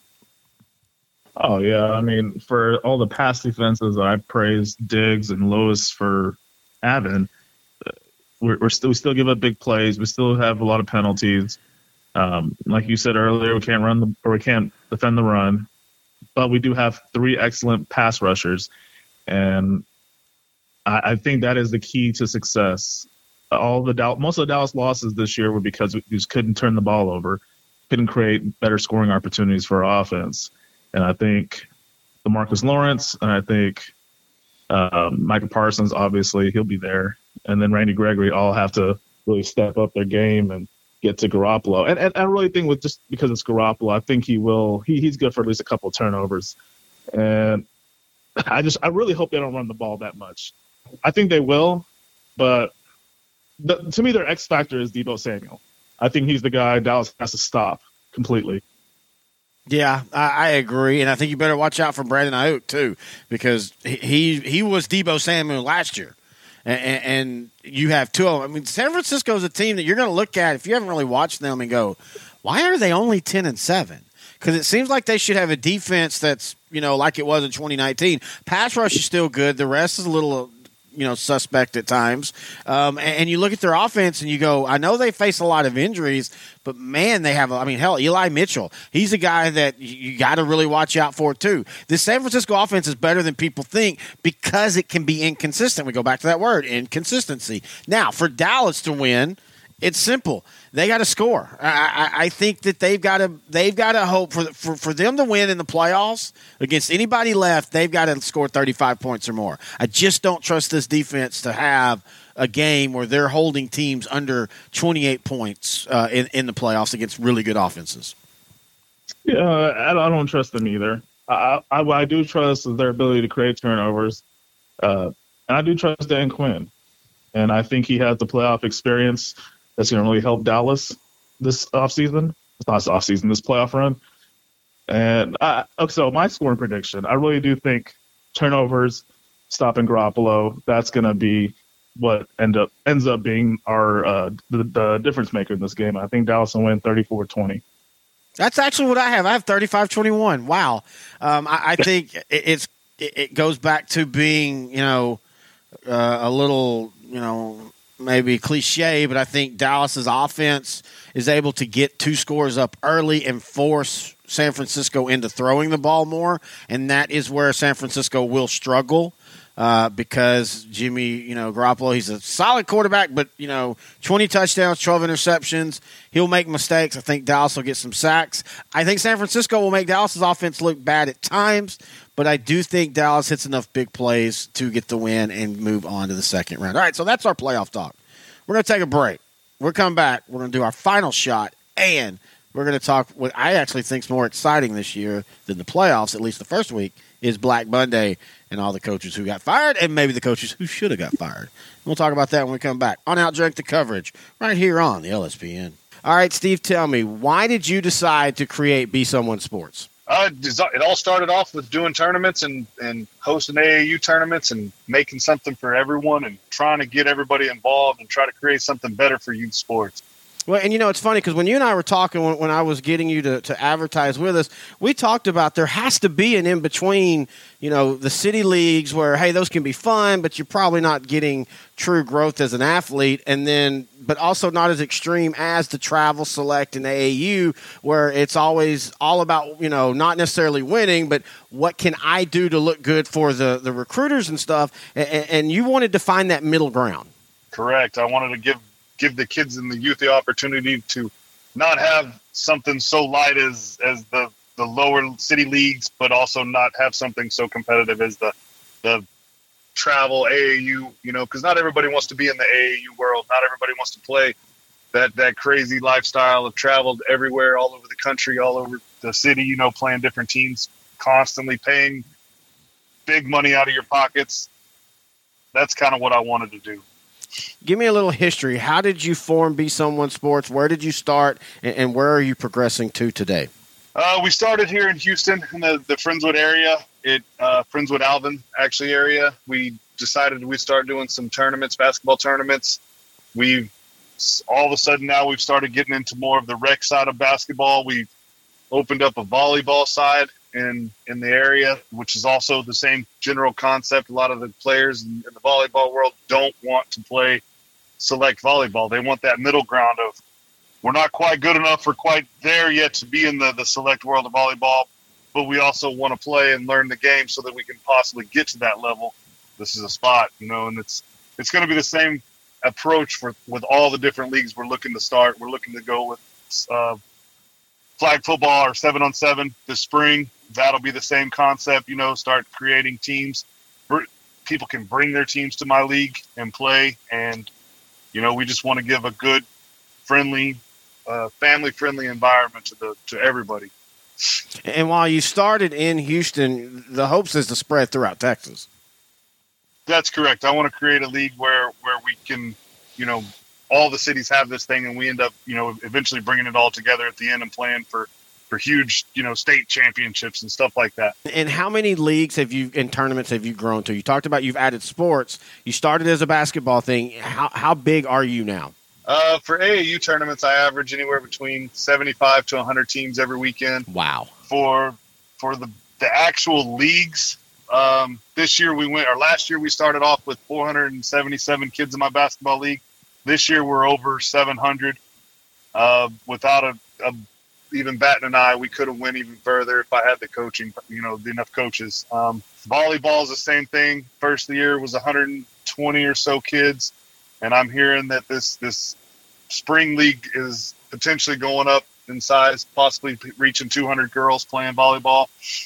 Oh, yeah. I mean, for all the pass defenses I praised Diggs and Lewis for having, we still give up big plays. We still have a lot of penalties. Like you said earlier, we can't defend the run. But we do have 3 excellent pass rushers, and I think that is the key to success. Most of the Dallas losses this year were because we just couldn't turn the ball over, couldn't create better scoring opportunities for our offense. And I think DeMarcus Lawrence, and I think Micah Parsons, obviously, he'll be there, and then Randy Gregory all have to really step up their game and get to Garoppolo. And I really think with just because it's Garoppolo, I think he's good for at least a couple of turnovers. And I really hope they don't run the ball that much. I think they will, but to me, their X factor is Deebo Samuel. I think he's the guy Dallas has to stop completely. Yeah, I agree, and I think you better watch out for Brandon Ayuk too, because he was Deebo Samuel last year. And you have 2 of them. I mean, San Francisco is a team that you're going to look at if you haven't really watched them and go, why are they only 10-7? Because it seems like they should have a defense that's, like it was in 2019. Pass rush is still good. The rest is a little, suspect at times. And you look at their offense and you go, I know they face a lot of injuries, but man, they have, Eli Mitchell, he's a guy that you got to really watch out for too. The San Francisco offense is better than people think because it can be inconsistent. We go back to that word, inconsistency. Now, for Dallas to win, it's simple. They got to score. I think that they've got to hope for them to win in the playoffs against anybody left. They've got to score 35 points or more. I just don't trust this defense to have a game where they're holding teams under 28 points in the playoffs against really good offenses. Yeah, I don't trust them either. I do trust their ability to create turnovers, and I do trust Dan Quinn, and I think he has the playoff experience that's going to really help Dallas this offseason. It's not this offseason, this playoff run. And so my scoring prediction, I really do think turnovers, stopping Garoppolo, that's going to be what ends up being our the difference maker in this game. I think Dallas will win 34-20. That's actually what I have. I have 35-21. Wow. I think it goes back to being, a little, maybe cliche, but I think Dallas's offense is able to get 2 scores up early and force San Francisco into throwing the ball more, and that is where San Francisco will struggle. Because Jimmy, Garoppolo, he's a solid quarterback, but, 20 touchdowns, 12 interceptions. He'll make mistakes. I think Dallas will get some sacks. I think San Francisco will make Dallas's offense look bad at times, but I do think Dallas hits enough big plays to get the win and move on to the second round. All right, so that's our playoff talk. We're going to take a break. We're coming back. We're going to do our final shot, and we're going to talk what I actually think is more exciting this year than the playoffs, at least the first week, is Black Monday and all the coaches who got fired and maybe the coaches who should have got fired. We'll talk about that when we come back on Outdrink the Coverage right here on the LSPN. All right, Steve, tell me, why did you decide to create Be Someone Sports? It all started off with doing tournaments and hosting AAU tournaments and making something for everyone and trying to get everybody involved and try to create something better for youth sports. Well, and it's funny because when you and I were talking, when I was getting you to advertise with us, we talked about there has to be an in-between, the city leagues where, hey, those can be fun, but you're probably not getting true growth as an athlete, and then, but also not as extreme as the travel select and AAU, where it's always all about, not necessarily winning, but what can I do to look good for the recruiters and stuff, and you wanted to find that middle ground. Correct. I wanted to give the kids and the youth the opportunity to not have something so light as the lower city leagues, but also not have something so competitive as the travel AAU, because not everybody wants to be in the AAU world. Not everybody wants to play that crazy lifestyle of travel everywhere, all over the country, all over the city, playing different teams, constantly paying big money out of your pockets. That's kind of what I wanted to do. Give me a little history. How did you form Be Someone Sports? Where did you start, and where are you progressing to today? We started here in Houston in the Friendswood area, Friendswood Alvin actually area. We decided we'd start doing some tournaments, basketball tournaments. We've all of a sudden now we've started getting into more of the rec side of basketball. We've opened up a volleyball side in the area, which is also the same general concept. A lot of the players in the volleyball world don't want to play select volleyball. They want that middle ground of, we're not quite good enough or quite there yet to be in the select world of volleyball, but we also want to play and learn the game so that we can possibly get to that level. This is a spot, and it's going to be the same approach with all the different leagues we're looking to start. We're looking to go with flag football or 7-on-7 this spring. That'll be the same concept, start creating teams. People can bring their teams to my league and play. And, we just want to give a good, friendly, family-friendly environment to everybody. And while you started in Houston, the hopes is to spread throughout Texas. That's correct. I want to create a league where we can, all the cities have this thing, and we end up, eventually bringing it all together at the end and playing for huge, state championships and stuff like that. And how many leagues and tournaments have you grown to? You talked about you've added sports. You started as a basketball thing. How big are you now? For AAU tournaments, I average anywhere between 75 to 100 teams every weekend. Wow. For the actual leagues, last year we started off with 477 kids in my basketball league. This year we're over 700. Without even batting an eye, we could have went even further if I had the coaching, enough coaches. Volleyball is the same thing. First of the year was 120 or so kids, and I'm hearing that this spring league is potentially going up in size, possibly reaching 200 girls playing volleyball.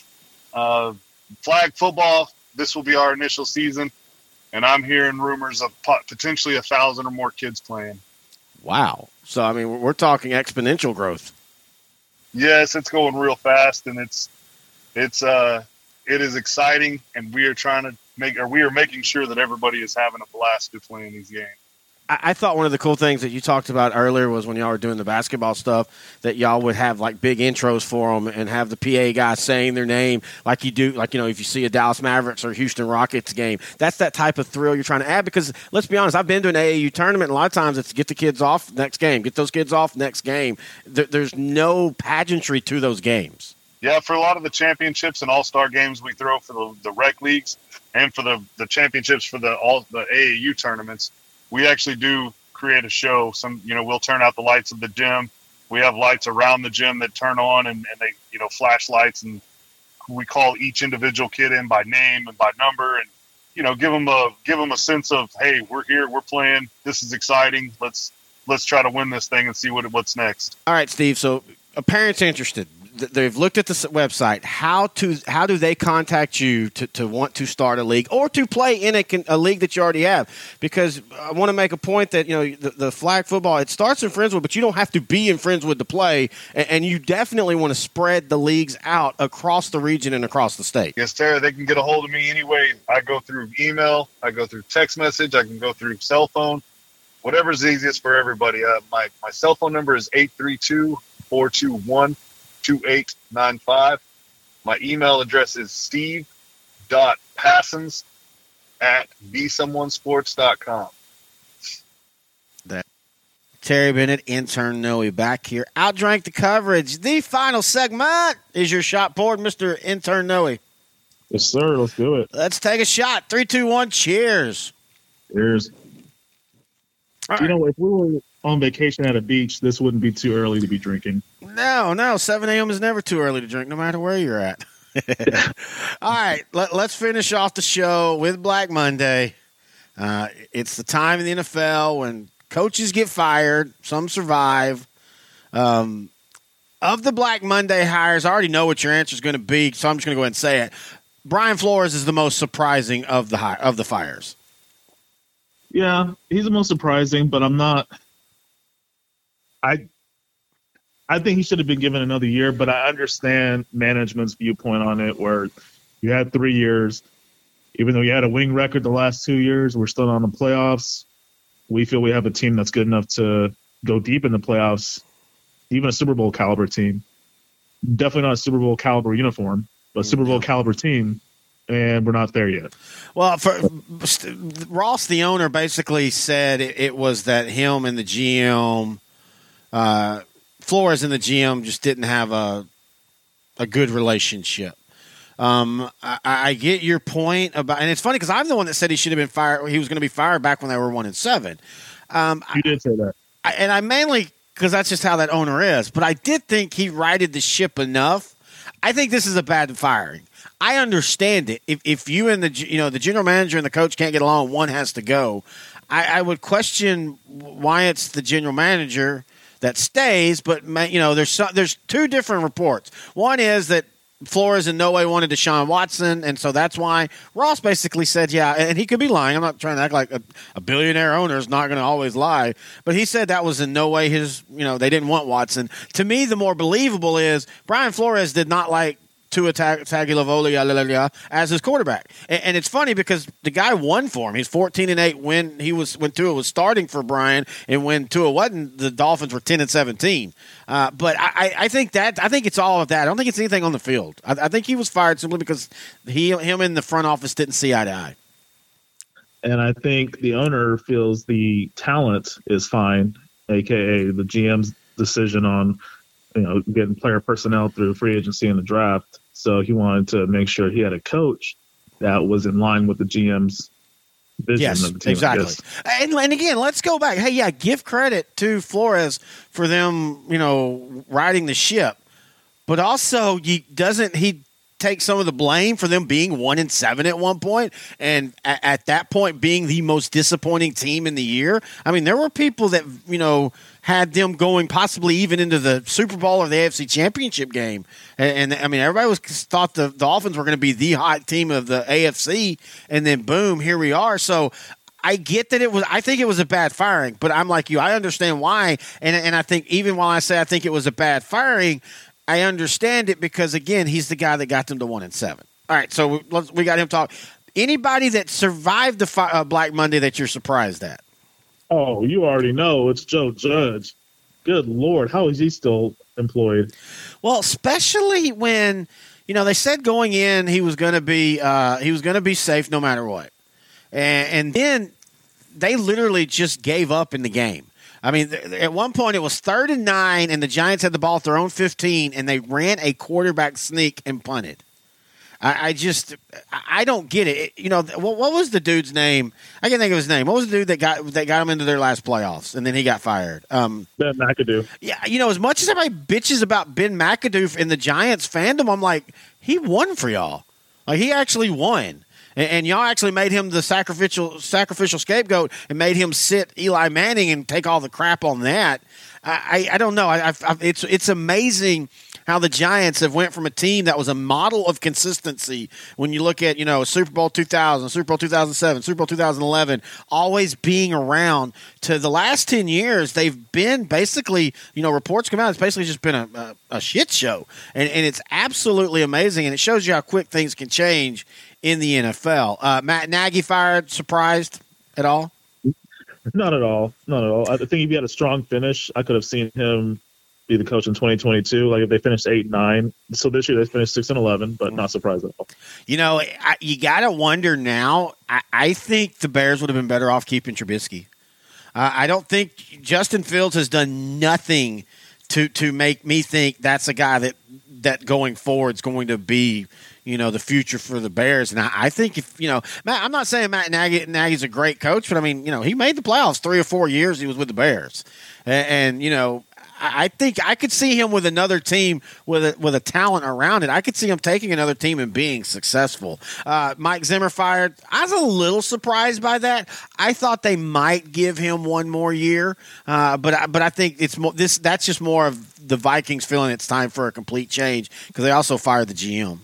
Flag football, this will be our initial season, and I'm hearing rumors of potentially 1,000 or more kids playing. Wow. So, we're talking exponential growth. Yes, it's going real fast, and it is exciting, and we are making sure that everybody is having a blast to playing these games. I thought one of the cool things that you talked about earlier was when y'all were doing the basketball stuff that y'all would have like big intros for them and have the PA guy saying their name like you do, like, if you see a Dallas Mavericks or Houston Rockets game. That's that type of thrill you're trying to add because, let's be honest, I've been to an AAU tournament, and a lot of times it's get the kids off next game, get those kids off next game. There's no pageantry to those games. Yeah, for a lot of the championships and all-star games we throw for the rec leagues and for the championships for the AAU tournaments, we actually do create a show. We'll turn out the lights of the gym. We have lights around the gym that turn on and they, flashlights, and we call each individual kid in by name and by number and, give them a sense of, hey, we're here, we're playing. This is exciting. Let's try to win this thing and see what's next. All right, Steve. So a parent's interested. They've looked at the website. How do they contact you to want to start a league or to play in a league that you already have? Because I want to make a point that the flag football, it starts in Friendswood, but you don't have to be in Friendswood to play, and you definitely want to spread the leagues out across the region and across the state. Yes, Tara. They can get a hold of me anyway. I go through email, I go through text message, I can go through cell phone, whatever's easiest for everybody. My cell phone number is 832-421-2895. My email address is steve.passons@besomeonesports.com. Terry Bennett, intern Noe, back here. Outdrank the coverage. The final segment is your shot poured, Mr. Intern Noe. Yes, sir. Let's do it. Let's take a shot. 3, 2, 1, cheers. Cheers. All You right. know, if we were on vacation at a beach, this wouldn't be too early to be drinking. No. 7 a.m. is never too early to drink, no matter where you're at. All right, let's finish off the show with Black Monday. It's the time in the NFL when coaches get fired, some survive. Of the Black Monday hires, I already know what your answer is going to be, so I'm just going to go ahead and say it. Brian Flores is the most surprising of the fires. Yeah, he's the most surprising, but I'm not. I think he should have been given another year, but I understand management's viewpoint on it, where you had 3 years. Even though you had a winning record the last 2 years, we're still on the playoffs. We feel we have a team that's good enough to go deep in the playoffs, even a Super Bowl caliber team. Definitely not a Super Bowl caliber uniform, but a Super Bowl caliber team, and we're not there yet. Well, Ross, the owner, basically said it was that him and the GM, Flores and the GM, just didn't have a good relationship. I get your point about, and it's funny because I'm the one that said he should have been fired. He was going to be fired back when they were 1-7. You did say that, and I mainly because that's just how that owner is. But I did think he righted the ship enough. I think this is a bad firing. I understand it. If you and the general manager and the coach can't get along, one has to go. I would question why it's the general manager that stays. But there's two different reports. One is that Flores in no way wanted Deshaun Watson, and so that's why Ross basically said, yeah, and he could be lying. I'm not trying to act like a billionaire owner is not going to always lie, but he said that was in no way his, they didn't want Watson. To me, the more believable is Brian Flores did not like Tua Tagovailoa as his quarterback. And it's funny because the guy won for him. He's 14-8 when Tua was starting for Brian, and when Tua wasn't, the Dolphins were 10-17. But I think it's all of that. I don't think it's anything on the field. I think he was fired simply because him and the front office didn't see eye to eye. and I think the owner feels the talent is fine, aka the GM's decision on getting player personnel through free agency and the draft. So he wanted to make sure he had a coach that was in line with the GM's vision of the team. Exactly. And again, let's go back. Hey, yeah, give credit to Flores for them, riding the ship. But also, doesn't he take some of the blame for them being 1-7 at one point, and at that point being the most disappointing team in the year? I mean, there were people that had them going possibly even into the Super Bowl or the AFC Championship game, and I mean, everybody thought the Dolphins were going to be the hot team of the AFC, and then boom, here we are. So I get that I think it was a bad firing, but I'm like you, I understand why, and I think even while I say I think it was a bad firing, I understand it because, again, he's the guy that got them to 1-7. All right, so we got him talk. Anybody that survived the Black Monday that you're surprised at? Oh, you already know it's Joe Judge. Good Lord, how is he still employed? Well, especially when they said going in he was going to be safe no matter what, and then they literally just gave up in the game. I mean, at one point it was 3rd and 9, and the Giants had the ball at their own 15, and they ran a quarterback sneak and punted. I don't get it. What was the dude's name? I can't think of his name. What was the dude that got him into their last playoffs, and then he got fired? Ben McAdoo. Yeah, as much as everybody bitches about Ben McAdoo in the Giants fandom, I'm like, he won for y'all. Like, he actually won. And y'all actually made him the sacrificial scapegoat and made him sit Eli Manning and take all the crap on that. I don't know. It's amazing how the Giants have went from a team that was a model of consistency when you look at, Super Bowl 2000, Super Bowl 2007, Super Bowl 2011, always being around, to the last 10 years, they've been basically, reports come out, it's basically just been a shit show. And it's absolutely amazing, and it shows you how quick things can change in the NFL. Matt Nagy fired, surprised at all? Not at all. I think if he had a strong finish, I could have seen him be the coach in 2022. Like if they finished 8-9, so this year they finished 6-11, but not surprised at all. You got to wonder now. I think the Bears would have been better off keeping Trubisky. I don't think Justin Fields has done nothing to make me think that's a guy that going forward is going to be, the future for the Bears. And I think if, Matt, I'm not saying Matt Nagy's a great coach, but I mean, he made the playoffs 3 or 4 years he was with the Bears. And I think I could see him with another team with a talent around it. I could see him taking another team and being successful. Mike Zimmer fired. I was a little surprised by that. I thought they might give him one more year, but I think it's more that's just more of the Vikings feeling it's time for a complete change because they also fired the GM.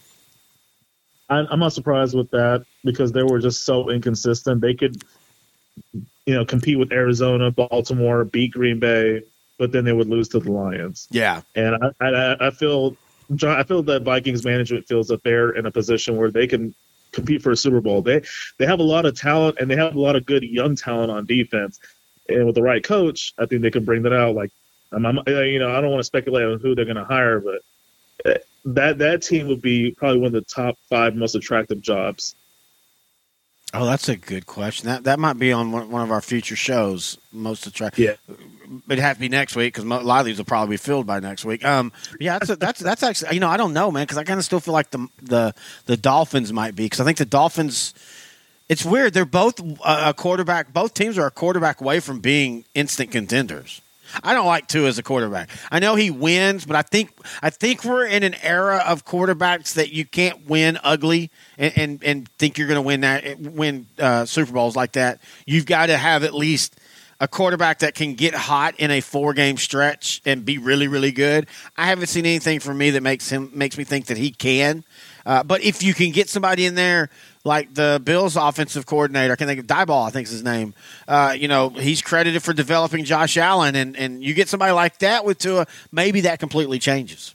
I'm not surprised with that because they were just so inconsistent. They could, compete with Arizona, Baltimore, beat Green Bay, but then they would lose to the Lions. Yeah, and I feel that Vikings management feels that they're in a position where they can compete for a Super Bowl. They have a lot of talent and they have a lot of good young talent on defense, and with the right coach, I think they can bring that out. Like, I don't want to speculate on who they're going to hire, but that team would be probably one of the top 5 most attractive jobs. Oh, that's a good question. That might be on one of our future shows. Most attractive. Yeah. It'd have to be next week because a lot of these will probably be filled by next week. Yeah, that's actually, I don't know, man, because I kind of still feel like the Dolphins might be, because I think the Dolphins. It's weird. They're both a quarterback. Both teams are a quarterback away from being instant contenders. I don't like Tua as a quarterback. I know he wins, but I think we're in an era of quarterbacks that you can't win ugly and think you're going to win Super Bowls like that. You've got to have at least a quarterback that can get hot in a 4-game stretch and be really, really good. I haven't seen anything from me that makes me think that he can. But if you can get somebody in there like the Bills offensive coordinator, I can think of Dieball, I think is his name. He's credited for developing Josh Allen, and you get somebody like that with Tua, maybe that completely changes.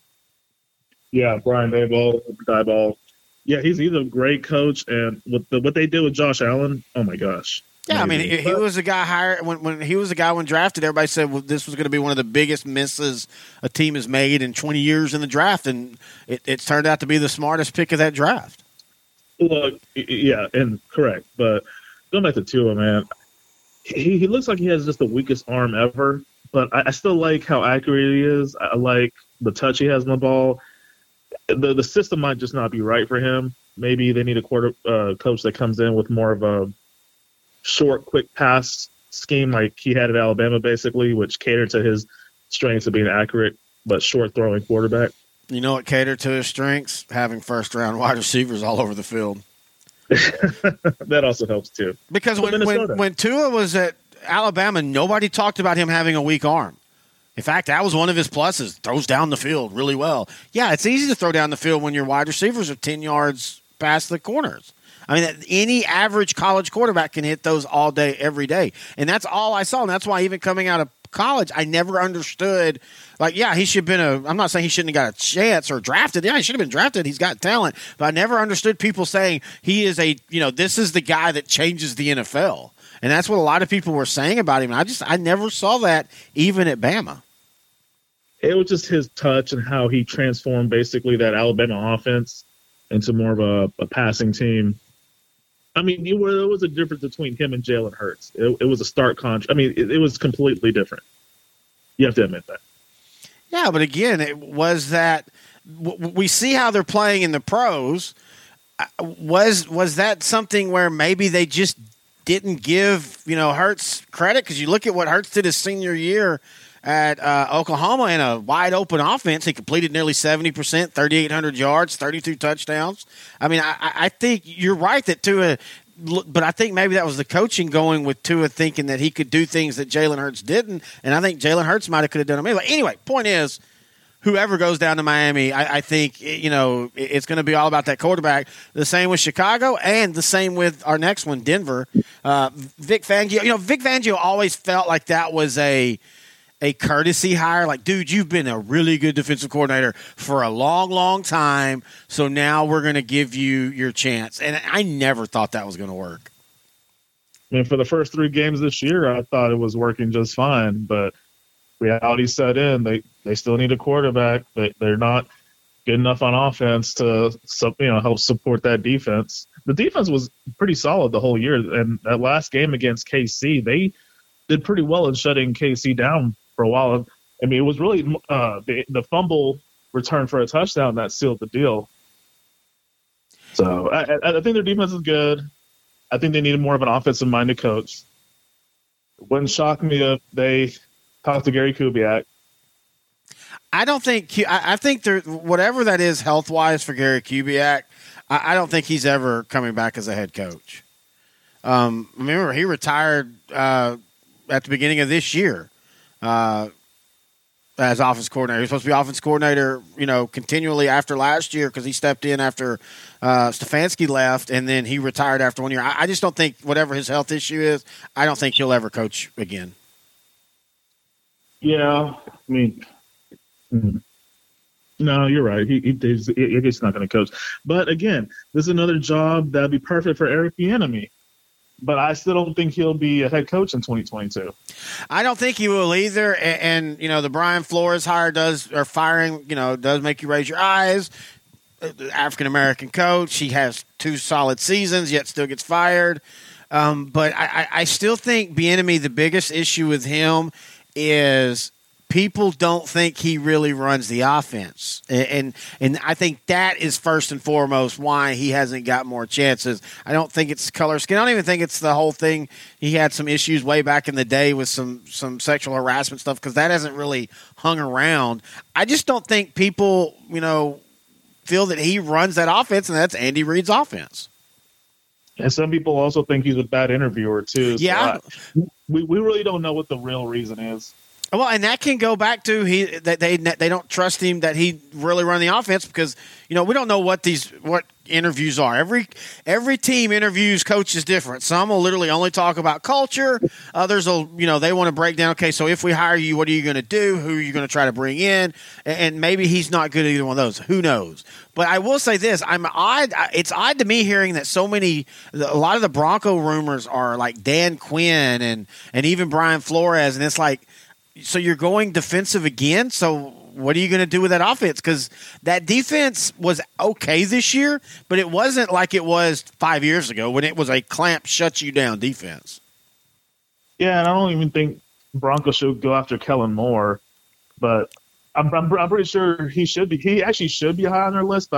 Yeah, Brian Dieball. Yeah, he's a great coach, and what they did with Josh Allen, oh my gosh. Yeah, I mean, he was a guy hired when he was a guy when drafted. Everybody said this was going to be one of the biggest misses a team has made in 20 years in the draft, and it turned out to be the smartest pick of that draft. Look, yeah, and correct, but going back to Tua, man, he looks like he has just the weakest arm ever. But I still like how accurate he is. I like the touch he has on the ball. The system might just not be right for him. Maybe they need a coach that comes in with more of a short, quick pass scheme like he had at Alabama, basically, which catered to his strengths of being accurate but short-throwing quarterback. You know what catered to his strengths? Having first-round wide receivers all over the field. That also helps, too. Because when Tua was at Alabama, nobody talked about him having a weak arm. In fact, that was one of his pluses. Throws down the field really well. Yeah, it's easy to throw down the field when your wide receivers are 10 yards past the corners. I mean, any average college quarterback can hit those all day, every day. And that's all I saw. And that's why even coming out of college, I never understood. Like, yeah, he should have been I'm not saying he shouldn't have got a chance or drafted. Yeah, he should have been drafted. He's got talent. But I never understood people saying he is this is the guy that changes the NFL. and that's what a lot of people were saying about him. I never saw that even at Bama. It was just his touch and how he transformed basically that Alabama offense into more of a passing team. I mean, there was a difference between him and Jalen Hurts. It was a stark contrast. I mean, it was completely different. You have to admit that. Yeah, but again, it was that we see how they're playing in the pros. Was that something where maybe they just didn't give Hurts credit? Because you look at what Hurts did his senior year at Oklahoma in a wide open offense. He completed nearly 70%, 3,800 yards, 32 touchdowns. I mean, I think you're right that Tua, but I think maybe that was the coaching going with Tua thinking that he could do things that Jalen Hurts didn't, and I think Jalen Hurts might have could have done them anyway. Point is, whoever goes down to Miami, I think it's going to be all about that quarterback. The same with Chicago, and the same with our next one, Denver. Vic Fangio. Vic Fangio always felt like that was a courtesy hire. Like, dude, you've been a really good defensive coordinator for a long, long time, so now we're going to give you your chance. And I never thought that was going to work. I mean, for the first 3 games this year, I thought it was working just fine, but reality set in. They still need a quarterback. They're not good enough on offense to help support that defense. The defense was pretty solid the whole year, and that last game against KC, they did pretty well in shutting KC down for a while. I mean, it was really the fumble return for a touchdown that sealed the deal. So I think their defense is good. I think they needed more of an offensive-minded coach. It wouldn't shock me if they talked to Gary Kubiak. I don't think – I think whatever that is health-wise for Gary Kubiak, I don't think he's ever coming back as a head coach. Remember, he retired at the beginning of this year. As offense coordinator. He was supposed to be offense coordinator, continually after last year because he stepped in after Stefanski left, and then he retired after 1 year. I just don't think whatever his health issue is, I don't think he'll ever coach again. Yeah, I mean, no, you're right. He's not going to coach. But again, this is another job that'd be perfect for Eric Bieniemy. But I still don't think he'll be a head coach in 2022. I don't think he will either. And the Brian Flores firing, does make you raise your eyes. African American coach. He has 2 solid seasons, yet still gets fired. But I still think Bieniemy, the biggest issue with him is people don't think he really runs the offense. And I think that is first and foremost why he hasn't got more chances. I don't think it's color skin. I don't even think it's the whole thing. He had some issues way back in the day with some sexual harassment stuff because that hasn't really hung around. I just don't think people, feel that he runs that offense, and that's Andy Reid's offense. And some people also think he's a bad interviewer, too. So yeah. We really don't know what the real reason is. Well, and that can go back to they don't trust him that he really run the offense because we don't know what interviews are. Every team interviews coaches different. Some will literally only talk about culture. Others will they want to break down. Okay, so if we hire you, what are you going to do? Who are you going to try to bring in? And maybe he's not good at either one of those. Who knows? But I will say this: it's odd to me hearing that a lot of the Bronco rumors are like Dan Quinn and even Brian Flores, and it's like. So you're going defensive again? So what are you going to do with that offense? Because that defense was okay this year, but it wasn't like it was 5 years ago when it was a clamp, shut you down defense. Yeah, and I don't even think Broncos should go after Kellen Moore, but I'm pretty sure he should be. He actually should be high on their list, but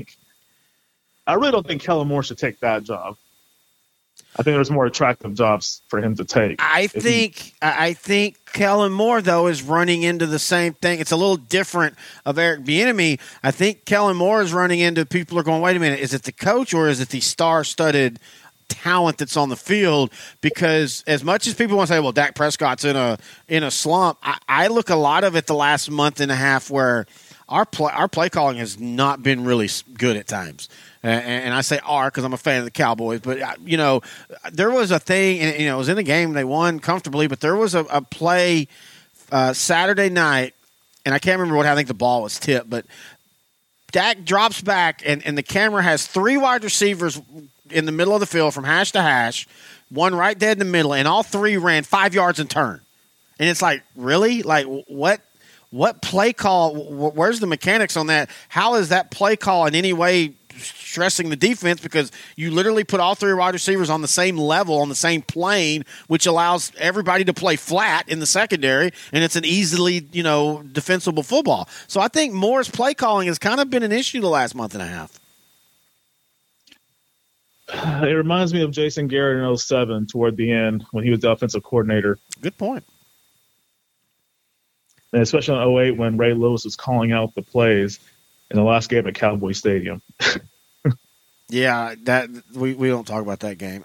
I really don't think Kellen Moore should take that job. I think there's more attractive jobs for him to take. I think Kellen Moore, though, is running into the same thing. It's a little different of Eric Bieniemy. I think Kellen Moore is running into people are going, wait a minute, is it the coach or is it the star-studded talent that's on the field? Because as much as people want to say, well, Dak Prescott's in a slump, I look a lot of it the last month and a half where our play calling has not been really good at times. And I say because I'm a fan of the Cowboys. But, there was a thing, and, it was in the game. They won comfortably. But there was a play Saturday night, and I can't remember I think the ball was tipped. But Dak drops back, and the camera has 3 wide receivers in the middle of the field from hash to hash. one right dead in the middle, and all three ran 5 yards and turn. And it's like, really? Like, what play call? Where's the mechanics on that? How is that play call in any way stressing the defense? Because you literally put all three wide receivers on the same level, on the same plane, which allows everybody to play flat in the secondary, and it's an easily, defensible football. So I think Moore's play calling has kind of been an issue the last month and a half. It reminds me of Jason Garrett in 2007 toward the end when he was the offensive coordinator. Good point. And especially in 2008 when Ray Lewis was calling out the plays in the last game at Cowboy Stadium. Yeah, that we don't talk about that game.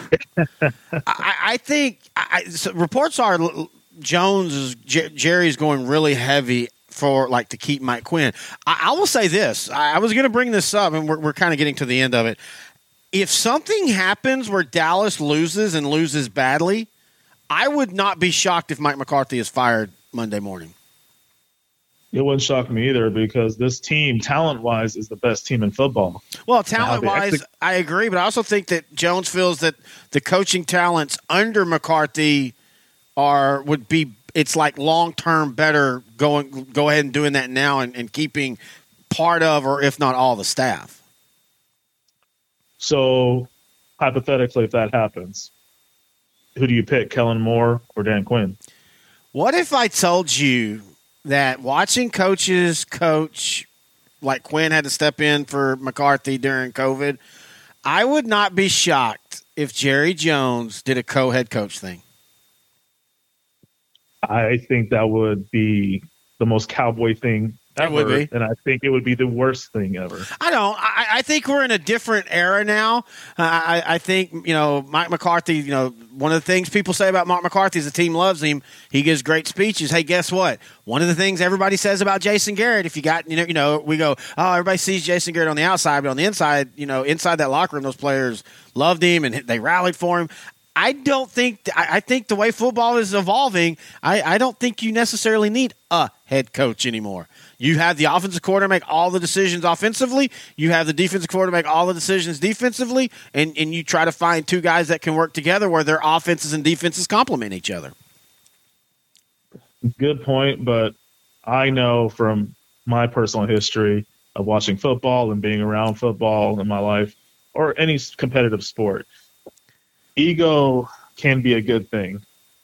I think so reports are Jerry's going really heavy for to keep Mike Quinn. I will say this. I was going to bring this up, and we're kind of getting to the end of it. If something happens where Dallas loses and loses badly, I would not be shocked if Mike McCarthy is fired Monday morning. It wouldn't shock me either because this team, talent-wise, is the best team in football. Well, talent-wise, I agree, but I also think that Jones feels that the coaching talents under McCarthy it's like long-term better go ahead and doing that now and keeping part of or if not all the staff. So, hypothetically, if that happens, who do you pick, Kellen Moore or Dan Quinn? What if I told you that watching coaches coach like Quinn had to step in for McCarthy during COVID, I would not be shocked if Jerry Jones did a co-head coach thing. I think that would be the most Cowboy thing ever, would be. And I think it would be the worst thing ever. I think we're in a different era now. I think, Mike McCarthy, one of the things people say about Mike McCarthy is the team loves him. He gives great speeches. Hey, guess what? One of the things everybody says about Jason Garrett, if you got, we go, oh, everybody sees Jason Garrett on the outside, but on the inside, inside that locker room, those players loved him and they rallied for him. I think the way football is evolving, I don't think you necessarily need a head coach anymore. You have the offensive coordinator make all the decisions offensively. You have the defensive coordinator make all the decisions defensively, and you try to find two guys that can work together where their offenses and defenses complement each other. Good point, but I know from my personal history of watching football and being around football in my life, or any competitive sport, ego can be a good thing.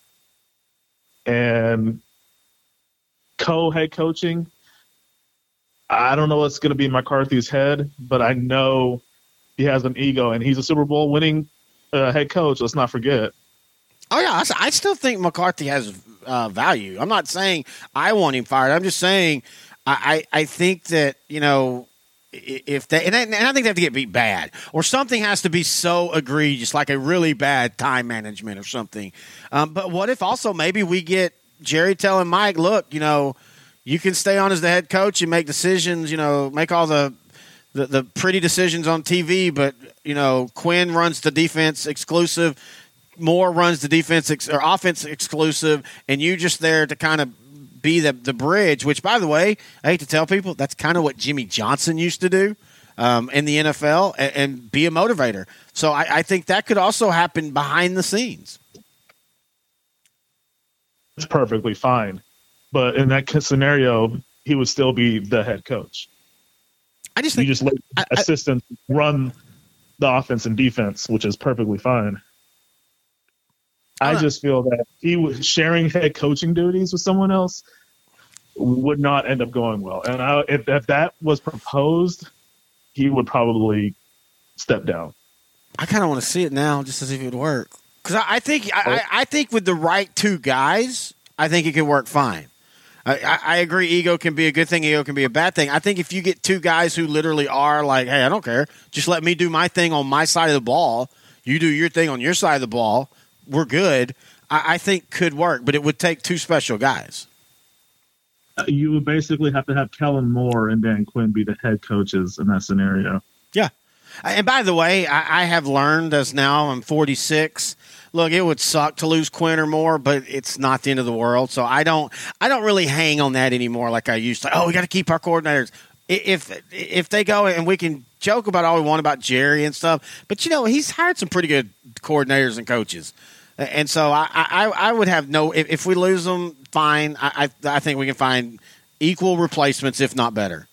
And co-head coaching, I don't know what's going to be in McCarthy's head, but I know he has an ego, and he's a Super Bowl winning head coach. Let's not forget. Oh, yeah. I still think McCarthy has value. I'm not saying I want him fired. I'm just saying I think that, if they and I think they have to get beat bad, or something has to be so egregious, like a really bad time management or something. But what if also maybe we get Jerry telling Mike, look, you can stay on as the head coach and make decisions, make all the pretty decisions on TV, but Quinn runs the defense exclusive, Moore runs the defense or offense exclusive, and you just there to kind of be the bridge, which, by the way, I hate to tell people, that's kind of what Jimmy Johnson used to do in the NFL and be a motivator. So I think that could also happen behind the scenes. It's perfectly fine. But in that scenario, he would still be the head coach. I just think you just let assistants run the offense and defense, which is perfectly fine. I just feel that he was sharing head coaching duties with someone else would not end up going well. And if that was proposed, he would probably step down. I kind of want to see it now just to see if it would work. Because I think with the right two guys, I think it could work fine. I agree ego can be a good thing, ego can be a bad thing. I think if you get two guys who literally are like, hey, I don't care, just let me do my thing on my side of the ball, you do your thing on your side of the ball, we're good, I think could work, but it would take two special guys. You would basically have to have Kellen Moore and Dan Quinn be the head coaches in that scenario. Yeah. And by the way, I have learned as now I'm 46. Look, it would suck to lose Quinn or Moore, but it's not the end of the world. So I don't really hang on that anymore like I used to. Oh, we got to keep our coordinators. if they go, and we can joke about all we want about Jerry and stuff, but he's hired some pretty good coordinators and coaches, and so I would have no. If we lose them, fine. I think we can find equal replacements, if not better.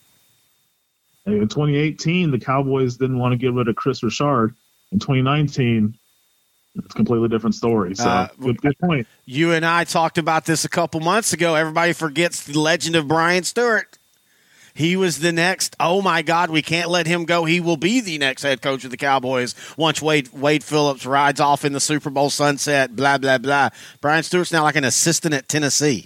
In 2018, the Cowboys didn't want to get rid of Chris Richard. In 2019, it's a completely different story. So good point. You and I talked about this a couple months ago. Everybody forgets the legend of Brian Stewart. He was the next. Oh my God, we can't let him go. He will be the next head coach of the Cowboys once Wade Phillips rides off in the Super Bowl sunset. Blah blah blah. Brian Stewart's now like an assistant at Tennessee.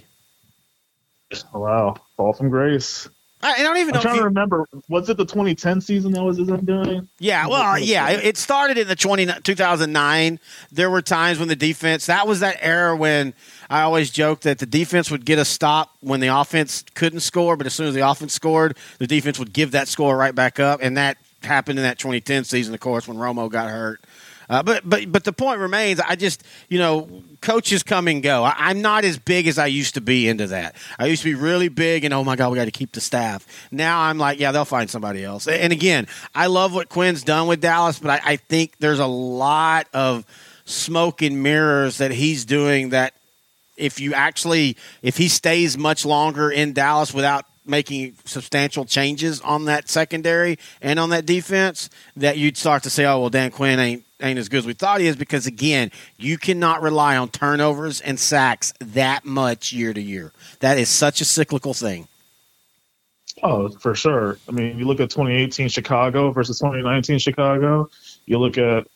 Wow, fall from grace. I don't even know. I'm trying to remember. Was it the 2010 season that was his undoing? Yeah, well, yeah. It started in the 2009. There were times when the defense. That was that era when I always joked that the defense would get a stop when the offense couldn't score, but as soon as the offense scored, the defense would give that score right back up, and that happened in that 2010 season, of course, when Romo got hurt. But the point remains, I just, coaches come and go. I'm not as big as I used to be into that. I used to be really big and, oh, my God, we got to keep the staff. Now I'm like, yeah, they'll find somebody else. And, again, I love what Quinn's done with Dallas, but I think there's a lot of smoke and mirrors that he's doing that if he stays much longer in Dallas without making substantial changes on that secondary and on that defense, that you'd start to say, oh, well, Dan Quinn ain't as good as we thought he is, because, again, you cannot rely on turnovers and sacks that much year to year. That is such a cyclical thing. Oh, for sure. I mean, you look at 2018 Chicago versus 2019 Chicago. You look at,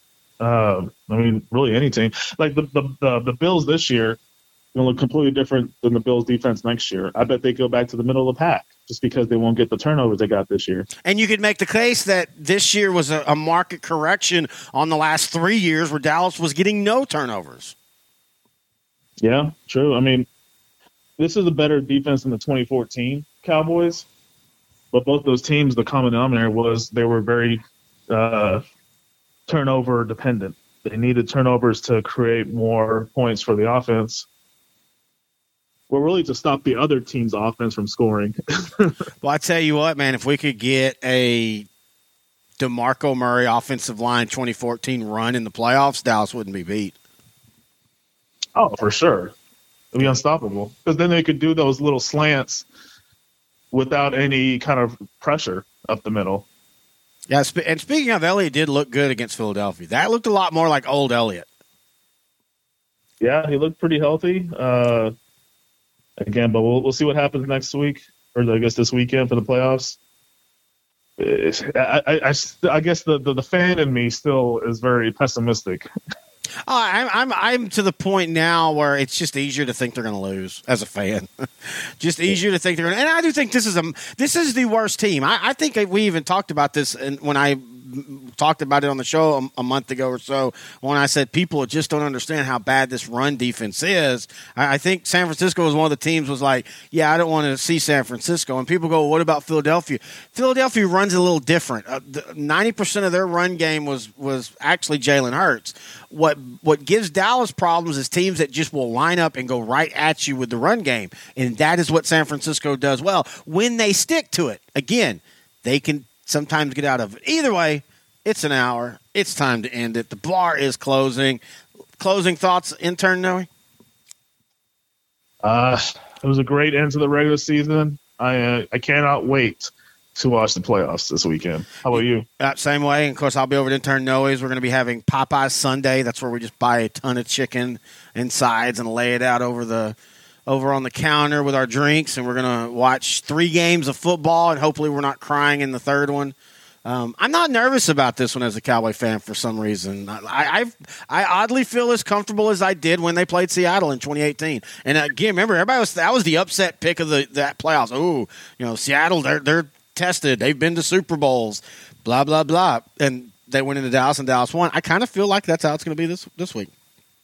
really any team. Like the Bills this year, going to look completely different than the Bills' defense next year. I bet they go back to the middle of the pack just because they won't get the turnovers they got this year. And you could make the case that this year was a market correction on the last 3 years where Dallas was getting no turnovers. Yeah, true. I mean, this is a better defense than the 2014 Cowboys, but both those teams, the common denominator was they were very turnover dependent. They needed turnovers to create more points for the offense. Well, really to stop the other team's offense from scoring. Well, I tell you what, man, if we could get a DeMarco Murray offensive line 2014 run in the playoffs, Dallas wouldn't be beat. Oh, for sure. It'd be unstoppable. Because then they could do those little slants without any kind of pressure up the middle. Yeah, and speaking of, Elliott did look good against Philadelphia. That looked a lot more like old Elliott. Yeah, he looked pretty healthy. Again, but we'll see what happens next week, or I guess this weekend for the playoffs. I guess the fan in me still is very pessimistic. I'm to the point now where it's just easier to think they're going to lose as a fan. Just easier to think they're going to. And I do think this is the worst team. I think we even talked about this when I talked about it on the show a month ago or so, when I said people just don't understand how bad this run defense is. I think San Francisco was one of the teams was like, yeah, I don't want to see San Francisco. And people go, well, what about Philadelphia? Philadelphia runs a little different. 90% of their run game was actually Jalen Hurts. What gives Dallas problems is teams that just will line up and go right at you with the run game. And that is what San Francisco does well when they stick to it. Again, they can sometimes get out of it. Either way, it's an hour. It's time to end it. The bar is closing. Closing thoughts, intern Noe? It was a great end to the regular season. I cannot wait to watch the playoffs this weekend. How about you? Same way. And of course, I'll be over at intern Noe's. We're going to be having Popeyes Sunday. That's where we just buy a ton of chicken and sides and lay it out over on the counter with our drinks, and we're going to watch 3 games of football, and hopefully we're not crying in the third one. I'm not nervous about this one as a Cowboy fan for some reason. I oddly feel as comfortable as I did when they played Seattle in 2018. And again, remember, that was the upset pick of that playoffs. Oh, Seattle, they're tested. They've been to Super Bowls, blah, blah, blah. And they went into Dallas, and Dallas won. I kind of feel like that's how it's going to be this week.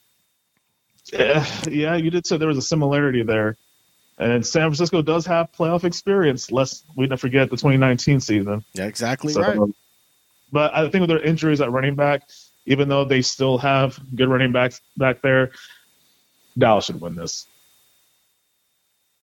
Yeah, you did say there was a similarity there. And San Francisco does have playoff experience, lest we not forget the 2019 season. Yeah, exactly right. But I think with their injuries at running back, even though they still have good running backs back there, Dallas should win this.